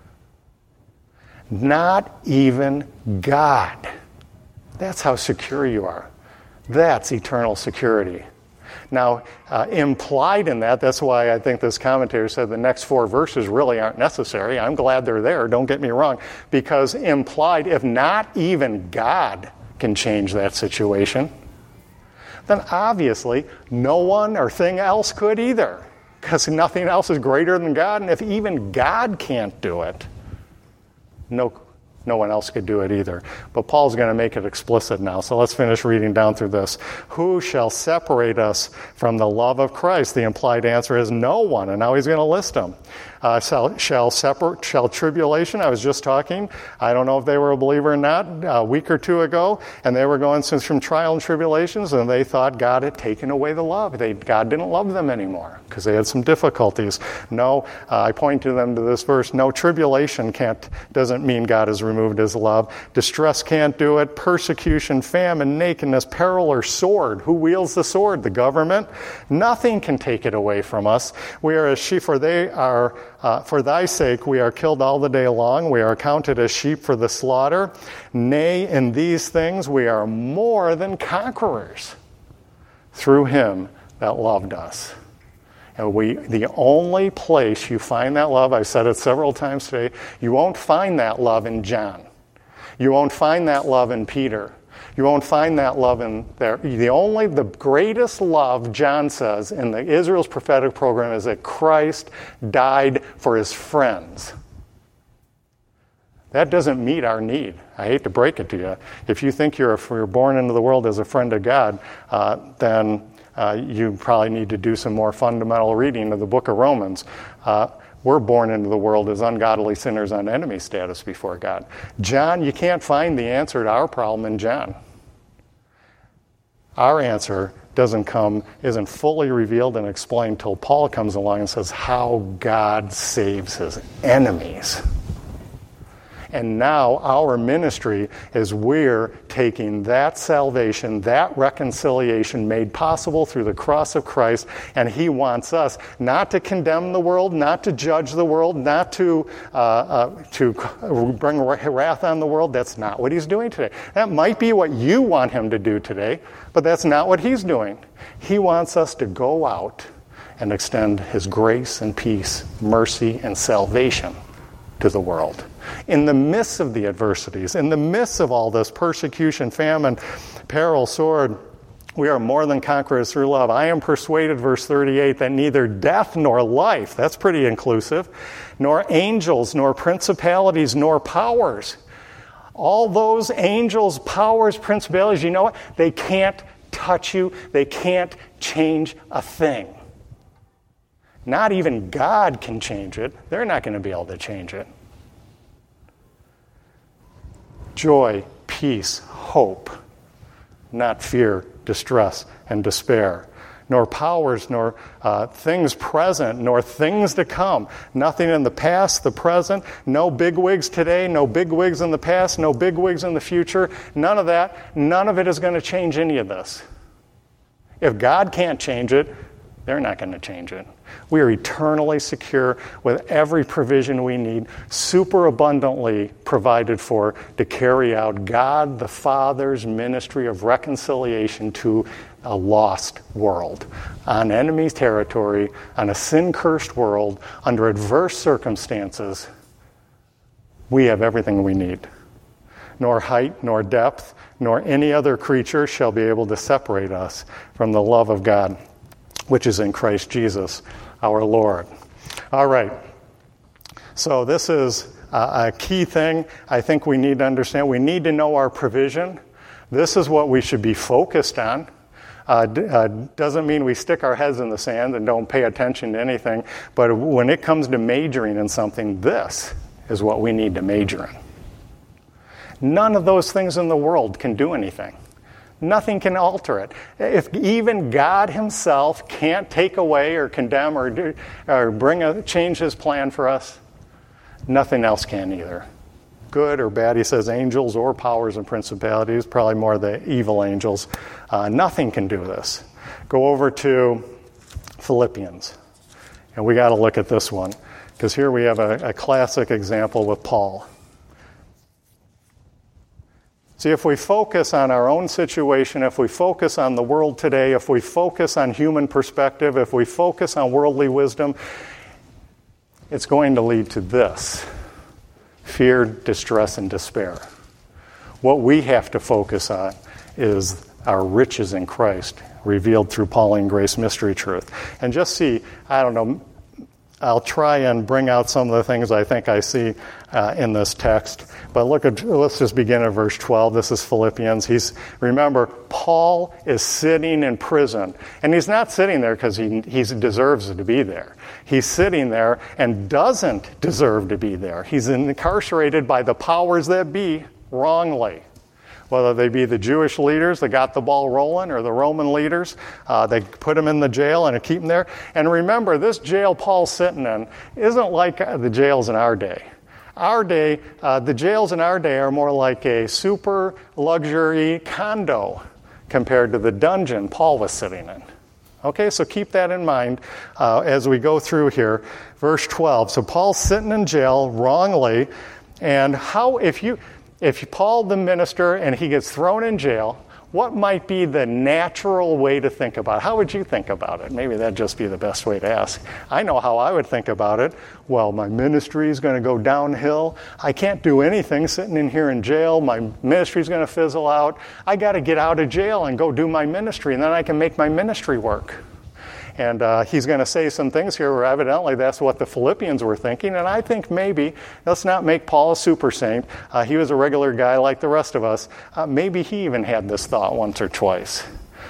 Not even God. That's how secure you are. That's eternal security. Now, uh, implied in that, that's why I think this commentator said the next four verses really aren't necessary. I'm glad they're there, don't get me wrong, because implied, if not even God can change that situation, then obviously no one or thing else could either, because nothing else is greater than God, and if even God can't do it, no No one else could do it either. But Paul's going to make it explicit now. So let's finish reading down through this. Who shall separate us from the love of Christ? The implied answer is no one. And now he's going to list them. Uh, shall, shall, separate, shall tribulation, I was just talking. I don't know if they were a believer or not a week or two ago. And they were going through some trial and tribulations. And they thought God had taken away the love. They, God didn't love them anymore because they had some difficulties. No, uh, I point to them to this verse. No, tribulation can't, doesn't mean God is removed his love. Distress can't do it. Persecution, famine, nakedness, peril, or sword. Who wields the sword? The government. Nothing can take it away from us. We are as sheep, for they are, uh, for thy sake we are killed all the day long. We are counted as sheep for the slaughter. Nay, in these things we are more than conquerors through him that loved us. And we, the only place you find that love, I've said it several times today, you won't find that love in John. You won't find that love in Peter. You won't find that love in there. The only, the greatest love, John says, in the Israel's prophetic program is that Christ died for his friends. That doesn't meet our need. I hate to break it to you. If you think you're, if you're born into the world as a friend of God, uh, then Uh, you probably need to do some more fundamental reading of the book of Romans. Uh, we're born into the world as ungodly sinners on enemy status before God. John, you can't find the answer to our problem in John. Our answer doesn't come, isn't fully revealed and explained till Paul comes along and says how God saves his enemies. And now our ministry is we're taking that salvation, that reconciliation made possible through the cross of Christ, and he wants us not to condemn the world, not to judge the world, not to uh, uh, to bring wrath on the world. That's not what he's doing today. That might be what you want him to do today, but that's not what he's doing. He wants us to go out and extend his grace and peace, mercy and salvation to the world. In the midst of the adversities, in the midst of all this persecution, famine, peril, sword, we are more than conquerors through love. I am persuaded, verse thirty-eight, that neither death nor life, that's pretty inclusive, nor angels, nor principalities, nor powers. All those angels, powers, principalities, you know what? They can't touch you. They can't change a thing. Not even God can change it. They're not going to be able to change it. Joy, peace, hope, not fear, distress, and despair. Nor powers, nor uh, things present, nor things to come. Nothing in the past, the present, no bigwigs today, no bigwigs in the past, no bigwigs in the future. None of that. None of it is going to change any of this. If God can't change it, they're not going to change it. We are eternally secure with every provision we need, super abundantly provided for to carry out God the Father's ministry of reconciliation to a lost world, on enemy territory, on a sin-cursed world, under adverse circumstances. We have everything we need. Nor height, nor depth, nor any other creature shall be able to separate us from the love of God, which is in Christ Jesus, our Lord. All right. So this is a, a key thing I think we need to understand. We need to know our provision. This is what we should be focused on. Uh, d- uh, doesn't mean we stick our heads in the sand and don't pay attention to anything, but when it comes to majoring in something, this is what we need to major in. None of those things in the world can do anything. Nothing can alter it. If even God himself can't take away or condemn or, do, or bring a, change his plan for us, nothing else can either. Good or bad, he says angels or powers and principalities, probably more the evil angels. Uh, nothing can do this. Go over to Philippians. And we got to look at this one, because here we have a, a classic example with Paul. See, if we focus on our own situation, if we focus on the world today, if we focus on human perspective, if we focus on worldly wisdom, it's going to lead to this: fear, distress, and despair. What we have to focus on is our riches in Christ, revealed through Pauline grace mystery truth. And just see, I don't know, I'll try and bring out some of the things I think I see uh, in this text. But look at, let's just begin at verse twelve. This is Philippians. He's, remember, Paul is sitting in prison. And he's not sitting there because he, he deserves to be there. He's sitting there and doesn't deserve to be there. He's incarcerated by the powers that be wrongly. Whether they be the Jewish leaders that got the ball rolling or the Roman leaders, uh, they put him in the jail and keep him there. And remember, this jail Paul's sitting in isn't like the jails in our day. Our day, uh, the jails in our day are more like a super luxury condo compared to the dungeon Paul was sitting in. Okay, so keep that in mind uh, as we go through here. Verse twelve. So Paul's sitting in jail wrongly, and how, if you, if Paul the minister and he gets thrown in jail, what might be the natural way to think about it? How would you think about it? Maybe that'd just be the best way to ask. I know how I would think about it. Well, my ministry is going to go downhill. I can't do anything sitting in here in jail. My ministry is going to fizzle out. I got to get out of jail and go do my ministry, and then I can make my ministry work. And uh, he's going to say some things here where evidently that's what the Philippians were thinking. And I think maybe, let's not make Paul a super saint. Uh, he was a regular guy like the rest of us. Uh, maybe he even had this thought once or twice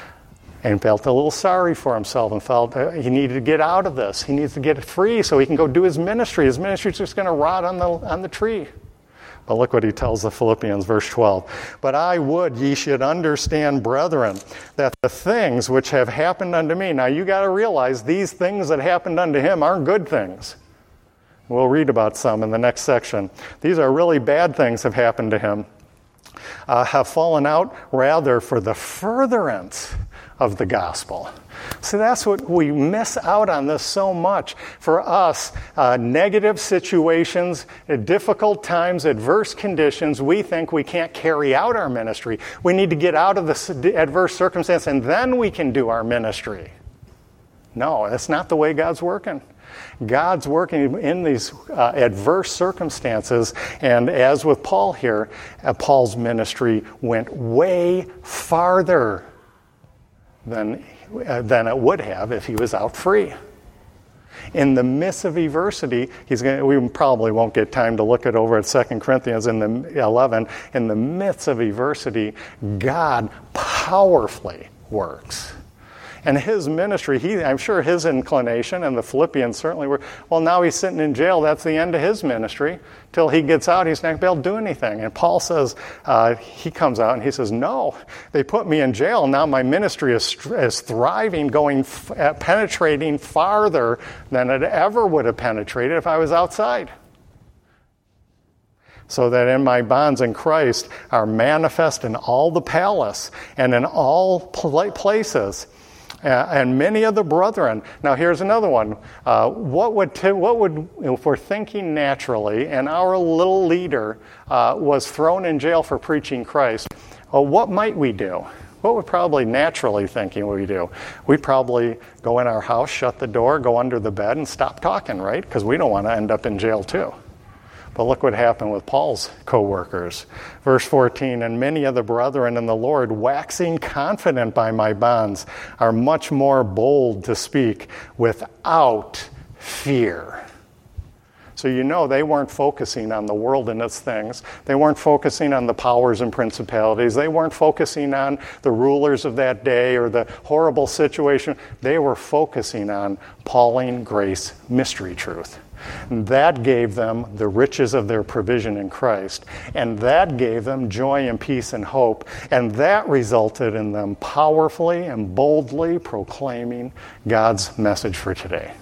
and felt a little sorry for himself and felt uh, he needed to get out of this. He needs to get free so he can go do his ministry. His ministry is just going to rot on the on the tree. But look what he tells the Philippians, verse twelve. But I would ye should understand, brethren, that the things which have happened unto me. Now you got to realize these things that happened unto him aren't good things. We'll read about some in the next section. These are really bad things have happened to him. Uh, have fallen out rather for the furtherance of the gospel. So that's what we miss out on this so much. For us, uh, negative situations, difficult times, adverse conditions, we think we can't carry out our ministry. We need to get out of the adverse circumstance and then we can do our ministry. No, that's not the way God's working. God's working in these uh, adverse circumstances, and as with Paul here, uh, Paul's ministry went way farther than, uh, than it would have if he was out free. In the midst of adversity, he's going. We probably won't get time to look it over at Second Corinthians in the eleven. In the midst of adversity, God powerfully works. And his ministry, he, I'm sure his inclination, and the Philippians certainly were, well, now he's sitting in jail. That's the end of his ministry. Till he gets out, he's not going to be able to do anything. And Paul says, uh, he comes out and he says, no, they put me in jail. Now my ministry is, is thriving, going, f- uh, penetrating farther than it ever would have penetrated if I was outside. So that in my bonds in Christ are manifest in all the palace and in all pl- places. Uh, and many of the brethren. Now, here's another one. Uh, what would, t- what would, if we're thinking naturally, and our little leader uh, was thrown in jail for preaching Christ, well, what might we do? What would probably naturally thinking we do? We'd probably go in our house, shut the door, go under the bed, and stop talking, right? Because we don't want to end up in jail too. But look what happened with Paul's co-workers. Verse fourteen, and many of the brethren in the Lord, waxing confident by my bonds, are much more bold to speak without fear. So you know they weren't focusing on the world and its things. They weren't focusing on the powers and principalities. They weren't focusing on the rulers of that day or the horrible situation. They were focusing on Pauline grace mystery truth. And that gave them the riches of their provision in Christ. And that gave them joy and peace and hope. And that resulted in them powerfully and boldly proclaiming God's message for today.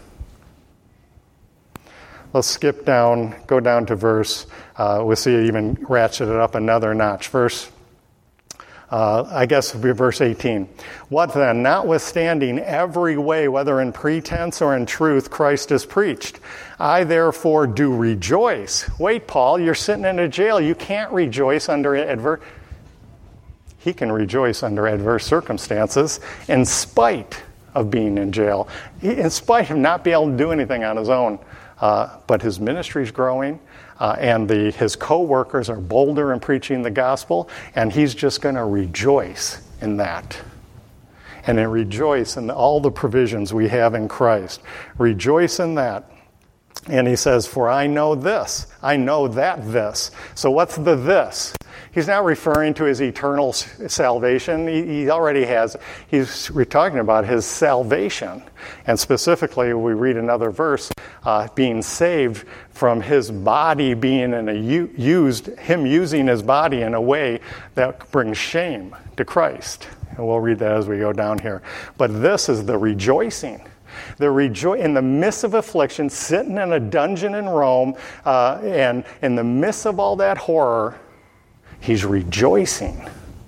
Let's skip down, go down to verse, uh, we'll see it even ratchet it up another notch. Verse Uh, I guess it'll be verse eighteen. What then? Notwithstanding every way, whether in pretense or in truth, Christ is preached. I therefore do rejoice. Wait, Paul, you're sitting in a jail. You can't rejoice under adverse. He can rejoice under adverse circumstances in spite of being in jail, in spite of not being able to do anything on his own. Uh, but his ministry's growing. Uh, and the, his co-workers are bolder in preaching the gospel, and he's just going to rejoice in that. And then rejoice in all the provisions we have in Christ. Rejoice in that. And he says, for I know this. I know that this. So what's the this? He's not referring to his eternal salvation. He, he already has. He's we're talking about his salvation. And specifically, we read another verse, uh, being saved from his body being in a used, him using his body in a way that brings shame to Christ. And we'll read that as we go down here. But this is the rejoicing. The rejo- in the midst of affliction, sitting in a dungeon in Rome, uh, and in the midst of all that horror, he's rejoicing.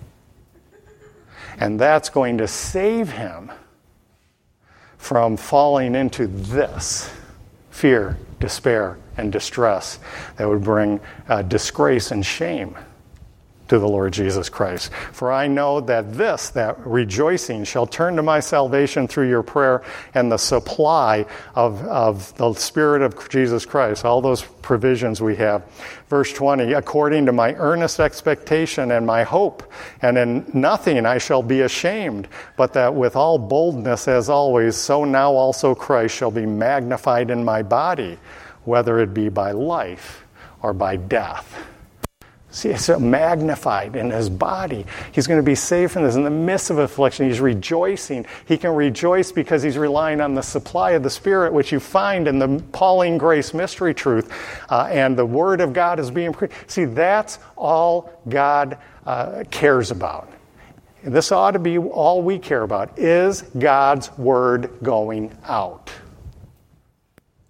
And that's going to save him from falling into this fear, despair, and distress that would bring uh, disgrace and shame to the Lord Jesus Christ. For I know that this, that rejoicing, shall turn to my salvation through your prayer and the supply of, of the Spirit of Jesus Christ, all those provisions we have. Verse twenty, according to my earnest expectation and my hope, and in nothing I shall be ashamed, but that with all boldness as always, so now also Christ shall be magnified in my body, whether it be by life or by death. See, it's so magnified in his body. He's going to be saved from this. In the midst of affliction, he's rejoicing. He can rejoice because he's relying on the supply of the Spirit, which you find in the Pauline grace mystery truth. Uh, and the Word of God is being preached. See, that's all God uh, cares about. And this ought to be all we care about. Is God's Word going out?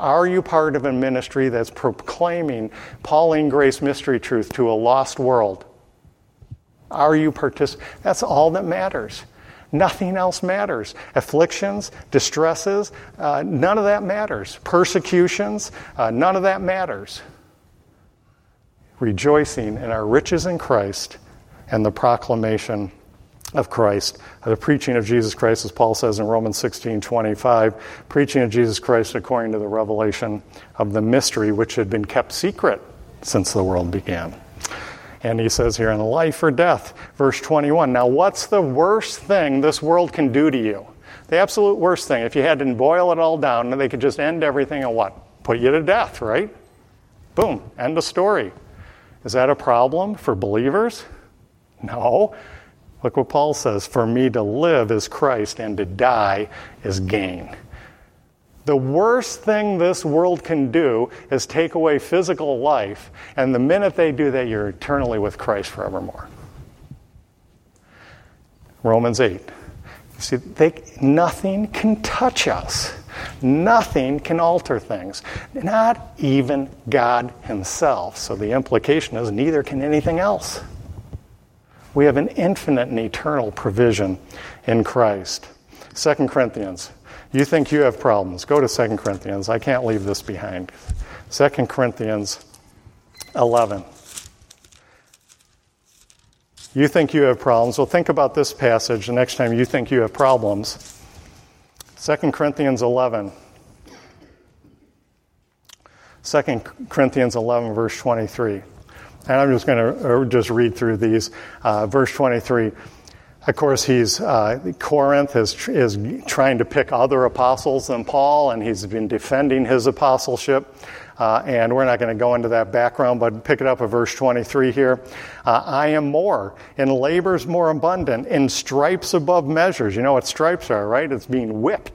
Are you part of a ministry that's proclaiming Pauline grace mystery truth to a lost world? Are you participating? That's all that matters. Nothing else matters. Afflictions, distresses, uh, none of that matters. Persecutions, uh, none of that matters. Rejoicing in our riches in Christ and the proclamation of Christ, the preaching of Jesus Christ, as Paul says in Romans sixteen twenty-five, preaching of Jesus Christ according to the revelation of the mystery which had been kept secret since the world began. And he says here, in life or death, verse twenty-one. Now, what's the worst thing this world can do to you? The absolute worst thing. If you had to boil it all down, they could just end everything and what? Put you to death, right? Boom, end of story. Is that a problem for believers? No. Look what Paul says. For me to live is Christ, and to die is gain. The worst thing this world can do is take away physical life, and the minute they do that, you're eternally with Christ forevermore. Romans eight. See, they, nothing can touch us. Nothing can alter things. Not even God himself. So the implication is neither can anything else. We have an infinite and eternal provision in Christ. Second Corinthians. You think you have problems. Go to Second Corinthians. I can't leave this behind. Second Corinthians eleven. You think you have problems. Well, think about this passage the next time you think you have problems. Second Corinthians eleven. Second Corinthians eleven, verse twenty-three. And I'm just going to just read through these. Uh, verse twenty-three. Of course, he's uh, Corinth is is trying to pick other apostles than Paul, and he's been defending his apostleship. Uh, and we're not going to go into that background, but pick it up at verse twenty-three here. Uh, I am more, in labors more abundant, in stripes above measures. You know what stripes are, right? It's being whipped.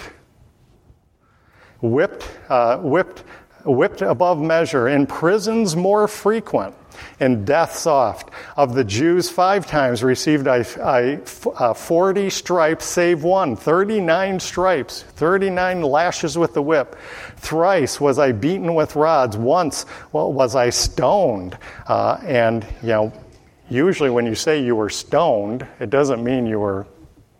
Whipped, uh, whipped, whipped above measure. In prisons more frequent. In deaths oft. Of the Jews five times received I, I uh, forty stripes save one. Thirty-nine stripes. Thirty-nine lashes with the whip. Thrice was I beaten with rods. Once well, was I stoned. Uh, and, you know, usually when you say you were stoned, it doesn't mean you were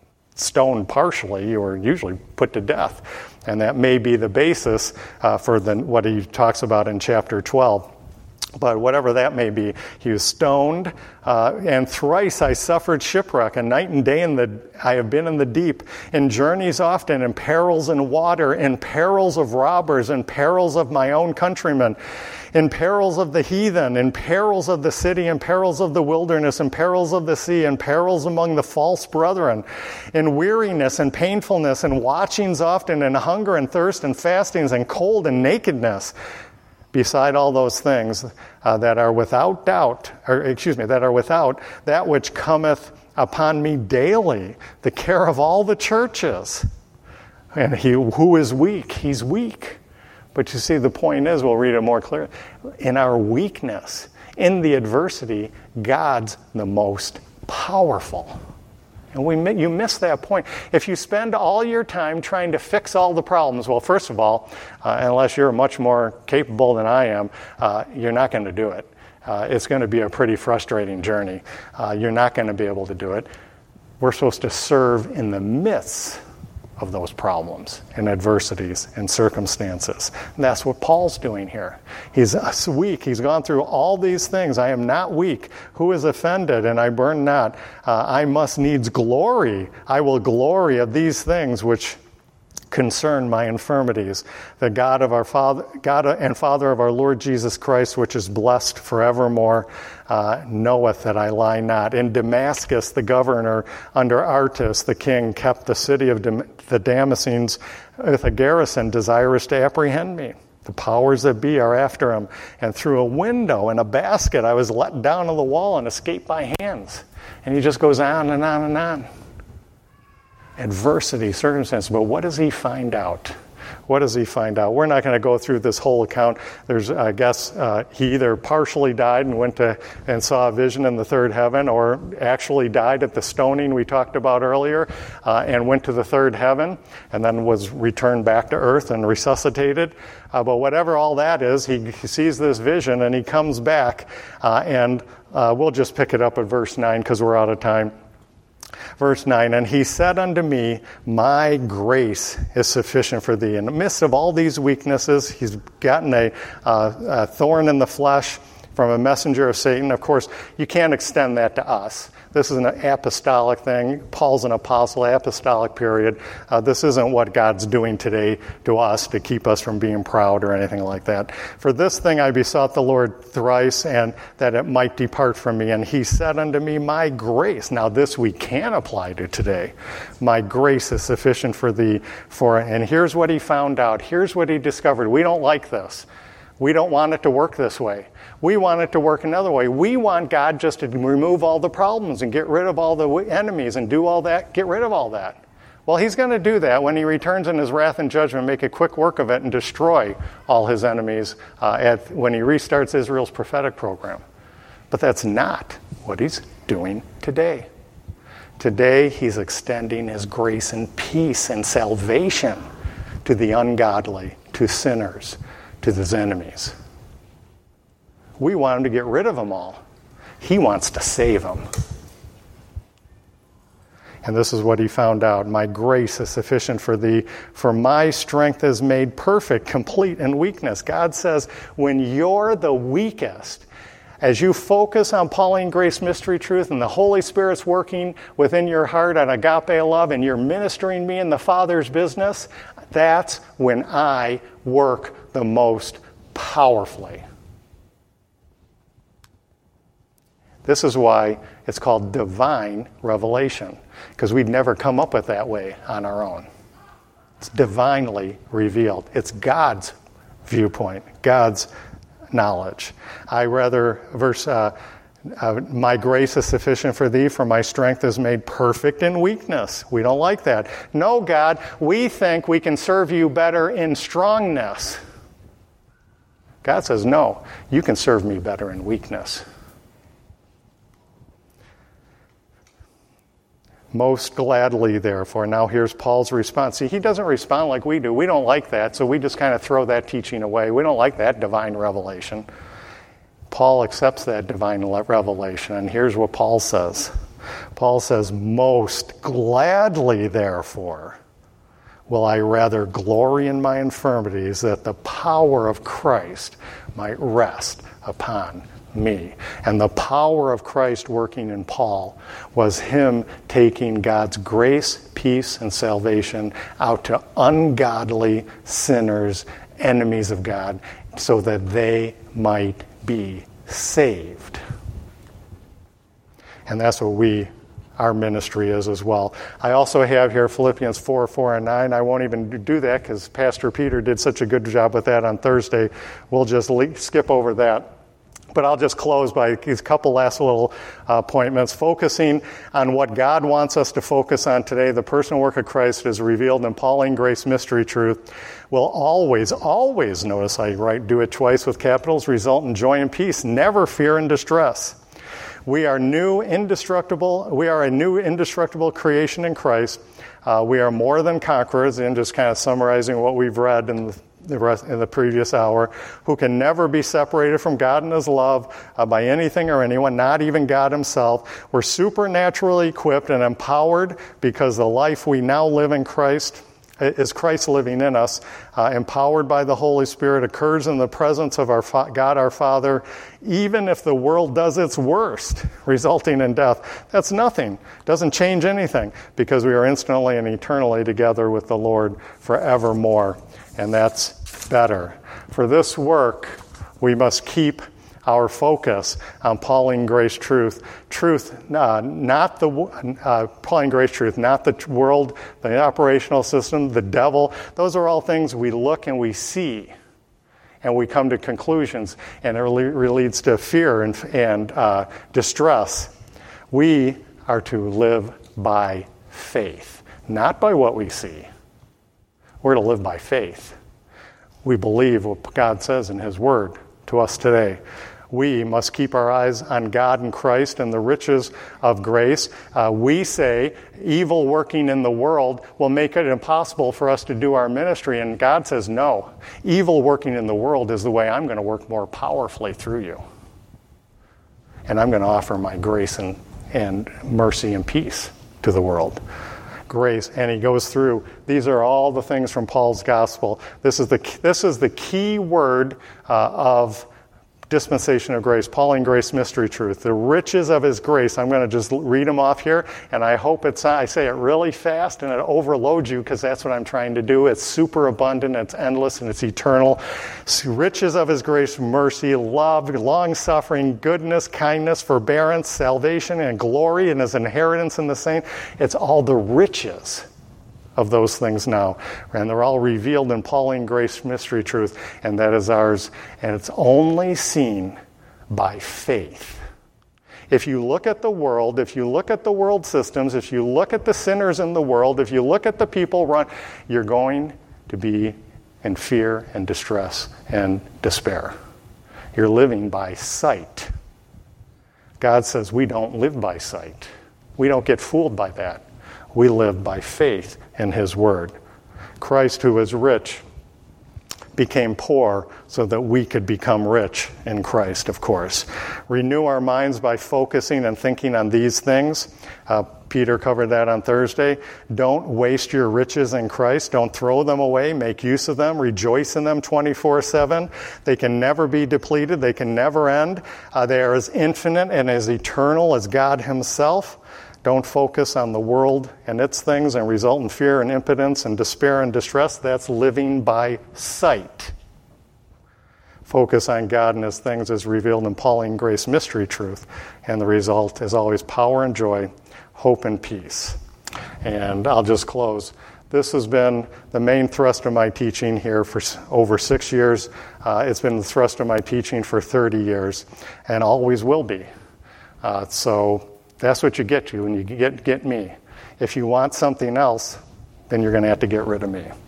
stoned partially. You were usually put to death. And that may be the basis uh, for the, what he talks about in chapter twelve. But whatever that may be, he was stoned, uh, and thrice I suffered shipwreck, and night and day in the I have been in the deep, in journeys often, in perils in water, in perils of robbers, in perils of my own countrymen, in perils of the heathen, in perils of the city, in perils of the wilderness, in perils of the sea, in perils among the false brethren, in weariness and painfulness, and watchings often, and hunger and thirst, and fastings, and cold and nakedness. Beside all those things uh, that are without doubt, or excuse me, that are without, that which cometh upon me daily, the care of all the churches. And he who is weak, he's weak. But you see, the point is, we'll read it more clearly, in our weakness, in the adversity, God's the most powerful. And we you miss that point. If you spend all your time trying to fix all the problems, well, first of all, uh, unless you're much more capable than I am, uh, you're not going to do it. Uh, it's going to be a pretty frustrating journey. Uh, you're not going to be able to do it. We're supposed to serve in the midst of those problems and adversities and circumstances. And that's what Paul's doing here. He's weak. He's gone through all these things. I am not weak. Who is offended? And I burn not. Uh, I must needs glory. I will glory of these things which concern my infirmities. The God of our Father, God and Father of our Lord Jesus Christ, which is blessed forevermore, uh, knoweth that I lie not. In Damascus, the governor under Artis, the king, kept the city of Dam- the Damascenes with a garrison, desirous to apprehend me. The powers that be are after him. And through a window in a basket, I was let down on the wall and escaped by hands. And he just goes on and on and on. Adversity, circumstance. But what does he find out? What does he find out? We're not going to go through this whole account. There's, I guess, uh, he either partially died and went to and saw a vision in the third heaven, or actually died at the stoning we talked about earlier, uh, and went to the third heaven, and then was returned back to earth and resuscitated. Uh, but whatever all that is, he, he sees this vision and he comes back, uh, and uh, we'll just pick it up at verse nine because we're out of time. Verse nine, and he said unto me, my grace is sufficient for thee. In the midst of all these weaknesses, he's gotten a, uh, a thorn in the flesh from a messenger of Satan. Of course, you can't extend that to us. This is an apostolic thing. Paul's an apostle, apostolic period. Uh, this isn't what God's doing today to us to keep us from being proud or anything like that. For this thing I besought the Lord thrice, and that it might depart from me. And he said unto me, my grace. Now this we can apply to today. My grace is sufficient for thee. For, and here's what he found out. Here's what he discovered. We don't like this. We don't want it to work this way. We want it to work another way. We want God just to remove all the problems and get rid of all the enemies and do all that, get rid of all that. Well, he's going to do that when he returns in his wrath and judgment, make a quick work of it and destroy all his enemies uh, at, when he restarts Israel's prophetic program. But that's not what he's doing today. Today, he's extending his grace and peace and salvation to the ungodly, to sinners, to his enemies. We want him to get rid of them all. He wants to save them. And this is what he found out. My grace is sufficient for thee, for my strength is made perfect, complete in weakness. God says, when you're the weakest, as you focus on Pauline grace mystery truth and the Holy Spirit's working within your heart on agape love and you're ministering me in the Father's business, that's when I work the most powerfully. This is why it's called divine revelation, because we'd never come up with that way on our own. It's divinely revealed. It's God's viewpoint, God's knowledge. I rather, verse, uh, uh, my grace is sufficient for thee, for my strength is made perfect in weakness. We don't like that. No, God, we think we can serve you better in strongness. God says, no, you can serve me better in weakness. Most gladly, therefore. Now here's Paul's response. See, he doesn't respond like we do. We don't like that, so we just kind of throw that teaching away. We don't like that divine revelation. Paul accepts that divine revelation, and here's what Paul says. Paul says, most gladly, therefore, will I rather glory in my infirmities, that the power of Christ might rest upon me. And the power of Christ working in Paul was him taking God's grace, peace, and salvation out to ungodly sinners, enemies of God, so that they might be saved. And that's what we, our ministry is as well. I also have here Philippians four, four, and nine. I won't even do that because Pastor Peter did such a good job with that on Thursday. We'll just le- skip over that. But I'll just close by these couple last little uh, appointments, focusing on what God wants us to focus on today. The personal work of Christ is revealed in Pauline grace mystery truth. Will always, always, notice I write, do it twice with capitals, result in joy and peace, never fear and distress. We are new, indestructible. We are a new, indestructible creation in Christ. Uh, we are more than conquerors, and just kind of summarizing what we've read in the The rest, in the previous hour, who can never be separated from God and his love uh, by anything or anyone, not even God himself. We're supernaturally equipped and empowered because the life we now live in Christ is Christ living in us, uh, empowered by the Holy Spirit, occurs in the presence of our fa- God our Father, even if the world does its worst, resulting in death. That's nothing. Doesn't change anything, because we are instantly and eternally together with the Lord forevermore. And that's better. For this work, we must keep our focus on Pauline grace truth. Truth, uh, not the uh, Pauline grace truth, not the world, the operational system, the devil. Those are all things we look and we see, and we come to conclusions, and it really leads to fear and, and uh, distress. We are to live by faith, not by what we see. We're to live by faith. We believe what God says in his word to us today. We must keep our eyes on God and Christ and the riches of grace. Uh, we say evil working in the world will make it impossible for us to do our ministry. And God says, no, evil working in the world is the way I'm going to work more powerfully through you. And I'm going to offer my grace and, and mercy and peace to the world. Grace, and he goes through, these are all the things from Paul's gospel. This is the, this is the key word uh, of dispensation of grace, Pauline grace mystery truth, the riches of his grace. I'm going to just read them off here, and I hope it's, I say it really fast and it overloads you, because that's what I'm trying to do. It's super abundant, it's endless, and it's eternal. Riches of his grace, mercy, love, long-suffering, goodness, kindness, forbearance, salvation, and glory, and his inheritance in the saints. It's all the riches of those things now. And they're all revealed in Pauline grace mystery truth, and that is ours. And it's only seen by faith. If you look at the world, if you look at the world systems, if you look at the sinners in the world, if you look at the people run, you're going to be in fear and distress and despair. You're living by sight. God says we don't live by sight. We don't get fooled by that. We live by faith in his word. Christ, who is rich, became poor so that we could become rich in Christ, of course. Renew our minds by focusing and thinking on these things. Uh, Peter covered that on Thursday. Don't waste your riches in Christ. Don't throw them away. Make use of them. Rejoice in them twenty-four seven. They can never be depleted. They can never end. Uh, they are as infinite and as eternal as God himself. Don't focus on the world and its things and result in fear and impotence and despair and distress. That's living by sight. Focus on God and his things as revealed in Pauline grace mystery truth. And the result is always power and joy, hope and peace. And I'll just close. This has been the main thrust of my teaching here for over six years. Uh, it's been the thrust of my teaching for thirty years and always will be. Uh, so... That's what you get to when you get, get me. If you want something else, then you're going to have to get rid of me.